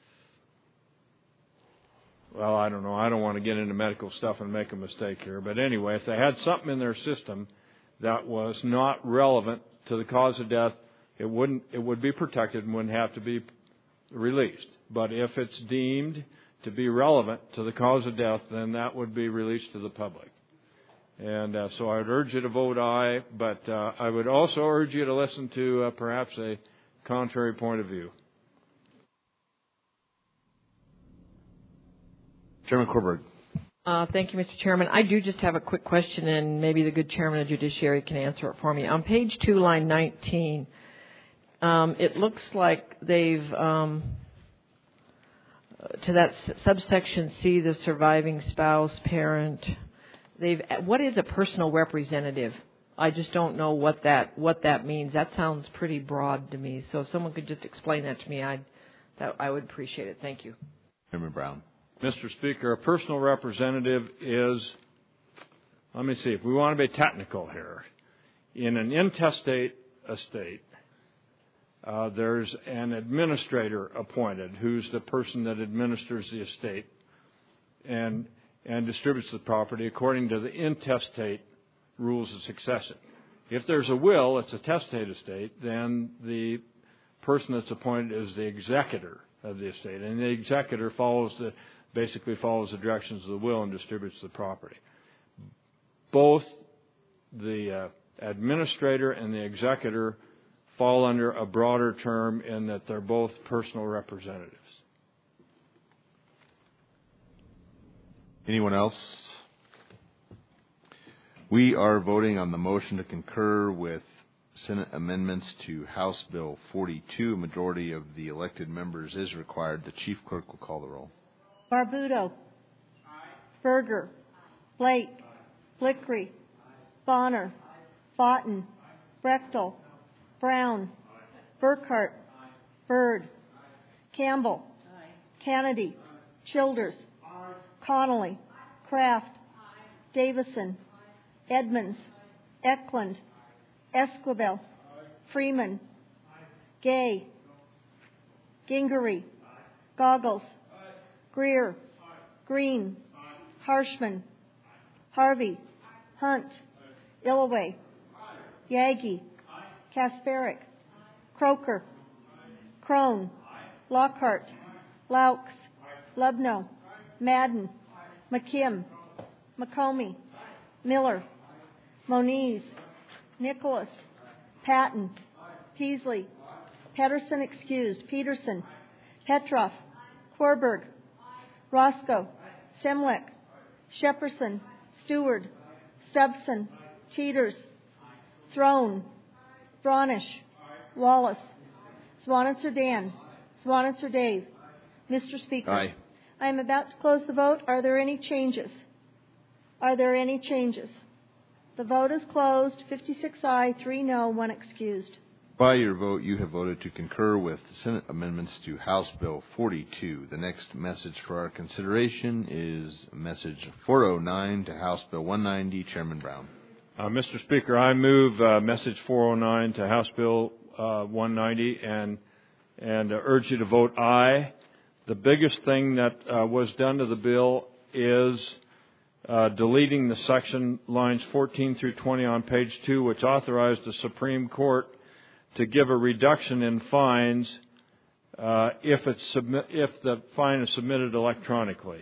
well, I don't know. I don't want to get into medical stuff and make a mistake here. But anyway, if they had something in their system that was not relevant to the cause of death, it wouldn't. It would be protected and wouldn't have to be released. But if it's deemed to be relevant to the cause of death, then that would be released to the public. And uh, so I would urge you to vote aye, but uh, I would also urge you to listen to uh, perhaps a contrary point of view. Chairman Corberg. Uh, thank you, Mister Chairman. I do just have a quick question, and maybe the good chairman of Judiciary can answer it for me. On page two, line nineteen, um, it looks like they've, um, to that subsection C, the surviving spouse, parent, they've, what is a personal representative? I just don't know what that what that means. That sounds pretty broad to me. So if someone could just explain that to me, I'd, that, I would appreciate it. Thank you. Chairman Brown. Mister Speaker, a personal representative is let me see, if we want to be technical here, in an intestate estate, uh, there's an administrator appointed who's the person that administers the estate and and distributes the property according to the intestate rules of succession. If there's a will, it's a testate estate, then the person that's appointed is the executor of the estate, and the executor follows the basically follows the directions of the will and distributes the property. Both the uh, administrator and the executor fall under a broader term in that they're both personal representatives. Anyone else? We are voting on the motion to concur with Senate amendments to House Bill forty-two. A majority of the elected members is required. The chief clerk will call the roll. Barbuto. Berger. Blake. Blickery. Bonner. Botten. Brechtel. Brown. Burkhart. Byrd. Campbell. Kennedy. Childers. Connolly. Kraft. Davison. Edmonds. Eklund. Esquivel. Freeman. Gay. Gingery. Goggles. Greer. Green. Harshman. Harvey. Hunt. Illaway. Yagi. Kasparic. Croker. Crone. Lockhart. Laux. Lubno. Madden. McKim. McComey. Miller. Moniz. Nicholas. Patton. Peasley. Pedersen excused. Peterson. Petroff. Korberg. Roscoe. Semwick. Shepperson. Stewart. Stubson. Teeters. Throne. Bronish. Wallace. Swanitzer Dan. Swanitzer Dave. Mister Speaker. Aye. I am about to close the vote. Are there any changes? Are there any changes? The vote is closed. fifty-six aye, three no, one excused. By your vote, you have voted to concur with the Senate amendments to House Bill forty-two. The next message for our consideration is message four oh nine to House Bill one ninety. Chairman Brown. Uh, Mister Speaker, I move uh, message four oh nine to House Bill uh, one ninety and and uh, urge you to vote aye. The biggest thing that uh, was done to the bill is uh, deleting the section lines fourteen through twenty on page two, which authorized the Supreme Court to give a reduction in fines uh, if it's submit, if the fine is submitted electronically,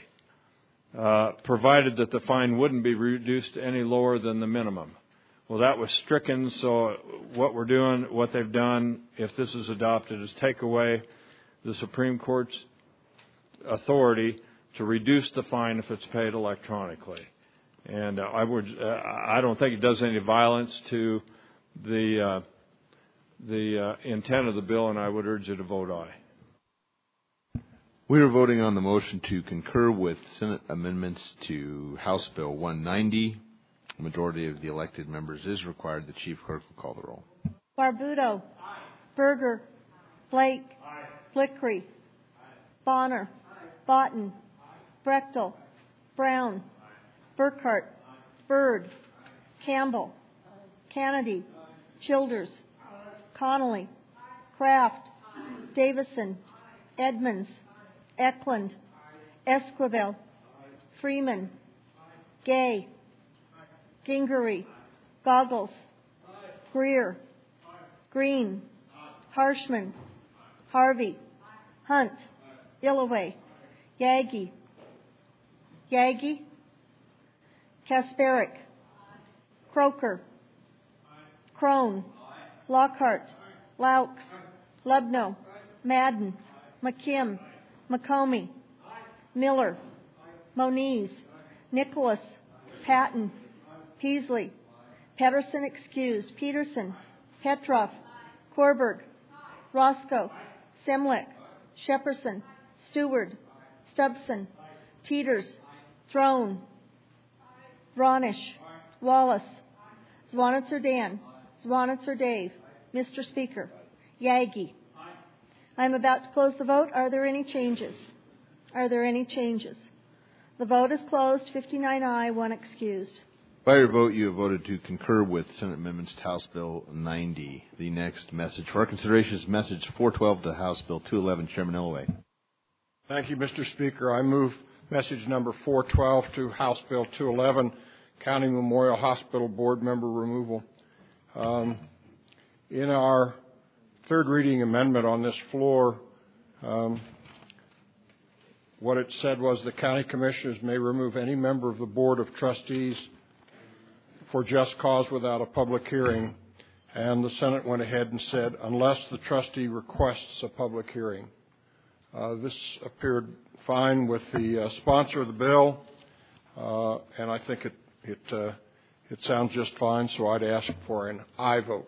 uh, provided that the fine wouldn't be reduced any lower than the minimum. Well, that was stricken, so what we're doing, what they've done, if this is adopted, is take away the Supreme Court's authority to reduce the fine if it's paid electronically. And uh, I would, uh, I don't think it does any violence to the uh, the uh, intent of the bill, and I would urge you to vote aye. We are voting on the motion to concur with Senate amendments to House Bill one ninety. A majority of the elected members is required. The chief clerk will call the roll. Barbuto. Aye. Berger. Blake. Aye. Blickery. Aye. Bonner. Aye. Botten. Aye. Brechtel. Brown. Aye. Burkhart. Aye. Byrd. Aye. Campbell. Aye. Kennedy. Aye. Childers. Aye. Connolly. Aye. Kraft. Aye. Davison. Aye. Edmonds. Aye. Eklund. Aye. Esquivel. Aye. Freeman. Aye. Gay. Gingery. Goggles. Aye. Greer. Aye. Green. Aye. Harshman. Aye. Harvey. Aye. Hunt. Aye. Illaway. Aye. Yagi. Yagi. Kasparic. Aye. Croker. Aye. Crone. Aye. Lockhart. Aye. Laux. Aye. Lubno. Aye. Madden. Aye. McKim. Aye. McComey. Aye. Miller. Aye. Moniz. Aye. Nicholas. Aye. Patton. Peasley. Pedersen excused. Peterson. Petroff. Korberg. Roscoe. Semwick. Shepperson. Stewart. Stubson. Teeters. Throne. Bronish. Wallace. Swanitzer Dan. Swanitzer Dave. Mister Speaker. Yagi. I am about to close the vote. Are there any changes? Are there any changes? The vote is closed. fifty-nine aye, one excused. By your vote, you have voted to concur with Senate amendments to House Bill ninety. The next message for our consideration is Message four twelve to House Bill two eleven. Chairman Ellaway. Thank you, Mister Speaker. I move message number four twelve to House Bill two eleven, County Memorial Hospital Board Member Removal. Um, in our third reading amendment on this floor, um, what it said was the county commissioners may remove any member of the Board of Trustees for just cause without a public hearing. And the Senate went ahead and said, unless the trustee requests a public hearing. Uh, this appeared fine with the uh, sponsor of the bill, uh, and I think it it, uh, it sounds just fine, so I'd ask for an aye vote.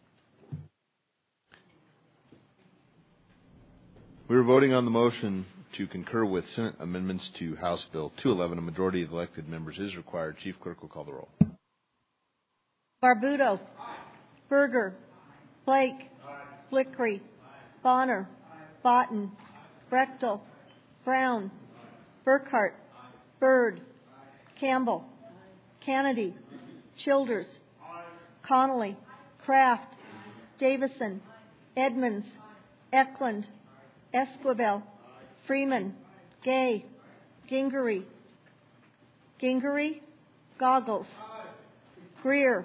We're voting on the motion to concur with Senate amendments to House Bill two eleven. A majority of elected members is required. Chief Clerk will call the roll. Barbuto. Berger. Blake. Blickery. Bonner. Botten. Brechtel. Brown. Burkhart. Byrd. Campbell. Kennedy. Childers. Connolly. Kraft. Davison. Edmonds. Eklund. Esquivel. Freeman. Gay. Gingery. Gingery. Goggles. Greer.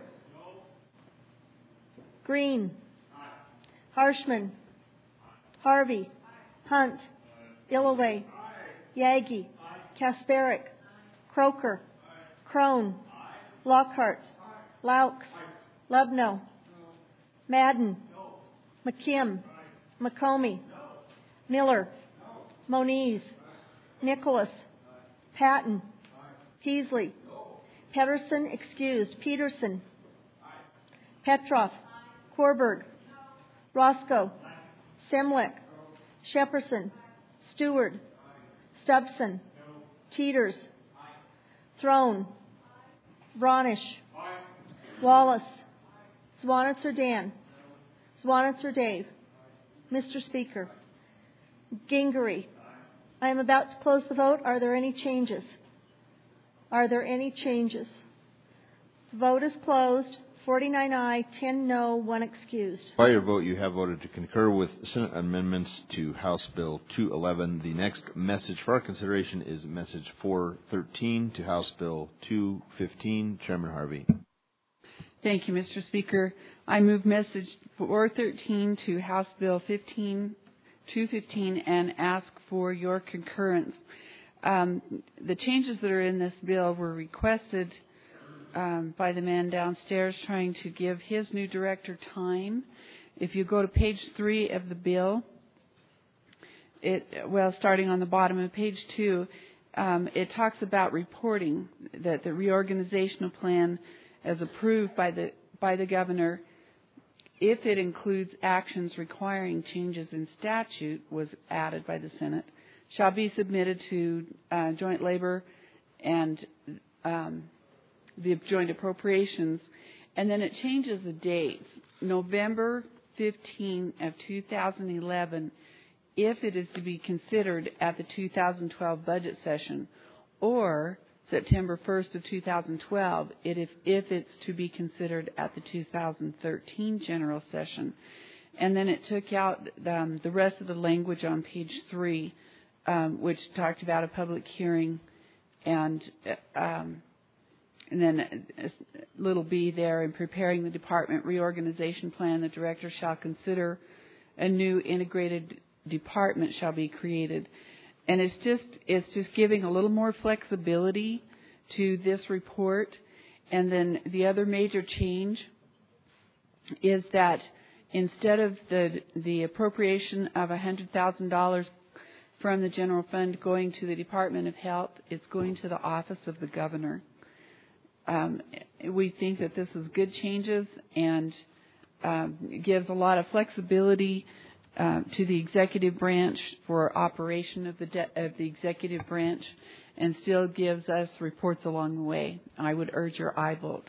Green. Harshman. Harvey. Hunt. Illaway. Yagi. Kasparic. Croker. Crone. Lockhart. Laux. Lubno. Madden. McKim. McComey. Miller. Moniz. Nicholas. Patton. Peasley. Pedersen excused. Peterson. Petroff. Korberg. Roscoe. Semwick. Shepperson. Stewart. Stubson. Teeters. Throne. Bronish. Wallace. Zwanitzer Dan. Zwanitzer Dave. Mister Speaker. Gingery. I am about to close the vote. Are there any changes? Are there any changes? The vote is closed. forty-nine aye, ten no, one excused. By your vote, you have voted to concur with Senate amendments to House Bill two eleven. The next message for our consideration is Message four thirteen to House Bill two fifteen. Chairman Harvey. Thank you, Mister Speaker. I move Message four thirteen to House Bill two fifteen and ask for your concurrence. Um, the changes that are in this bill were requested um, by the man downstairs trying to give his new director time. If you go to page three of the bill, it well, starting on the bottom of page two, um, it talks about reporting that the reorganizational plan, as approved by the by the governor, if it includes actions requiring changes in statute, was added by the Senate, shall be submitted to uh, joint labor and um, the joint appropriations. And then it changes the dates. November fifteenth of two thousand eleven, if it is to be considered at the two thousand twelve budget session, or September first of two thousand twelve, it, if, if it's to be considered at the two thousand thirteen general session. And then it took out um, the rest of the language on page three, um, which talked about a public hearing, and um, and then a little b there, in preparing the department reorganization plan, the director shall consider a new integrated department shall be created. And it's just it's just giving a little more flexibility to this report. And then the other major change is that instead of the the appropriation of one hundred thousand dollars from the general fund going to the Department of Health, it's going to the Office of the Governor. Um, we think that this is good changes and um, gives a lot of flexibility Uh, to the executive branch for operation of the de- of the executive branch, and still gives us reports along the way. I would urge your aye vote.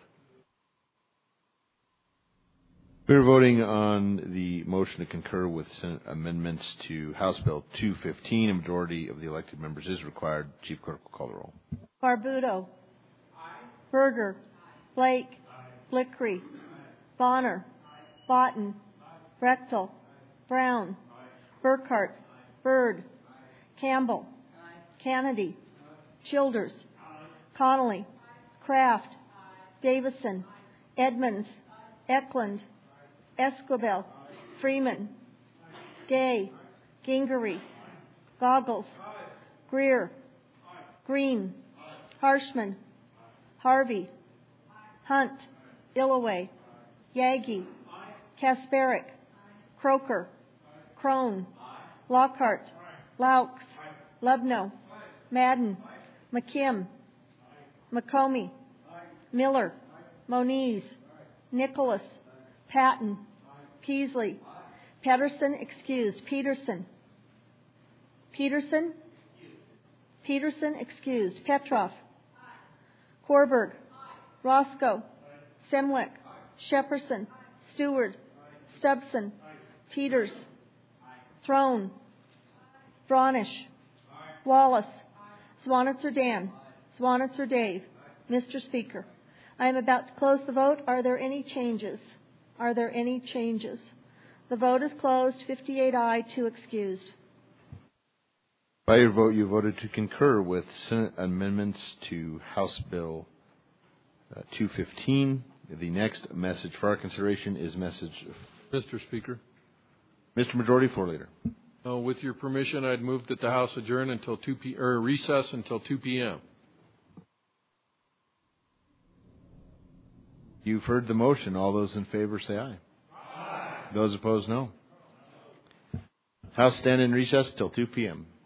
We're voting on the motion to concur with Senate amendments to House Bill two fifteen. A majority of the elected members is required. Chief Clerk will call the roll. Barbuto. Aye. Berger. Aye. Blake, Blickery, Bonner, Botten, Brechtel, Brown, Burkhart, Byrd, Campbell, Kennedy, Childers, Connolly, Kraft, Davison, Edmonds, Eklund, Esquivel, Freeman, Gay, Gingery, Goggles, Greer, Green, Harshman, Harvey, Hunt, Illaway, Yagi, Kasparic, Croker, Crone, Lockhart, Laux, Lubno, Madden, McKim, McComey, Miller, Moniz, Nicholas, Patton, Peasley, Pedersen excused, Peterson, Peterson, Peterson excused, Petrov, Korberg, Roscoe, Semwick, Shepperson, Stewart, Stubson, Teeters, Throne, Bronish, Wallace, Swanitzer Dan, Swanitzer Dave. Mister Speaker, I am about to close the vote. Are there any changes? Are there any changes? The vote is closed. fifty-eight aye, two excused. By your vote, you voted to concur with Senate amendments to House Bill uh, two fifteen. The next message for our consideration is message... Mister Speaker. Mister Majority Floor Leader. Uh, with your permission, I'd move that the House adjourn until two p. or recess until two p.m. You've heard the motion. All those in favor say aye. Aye. Those opposed, no. House stand in recess till two p.m.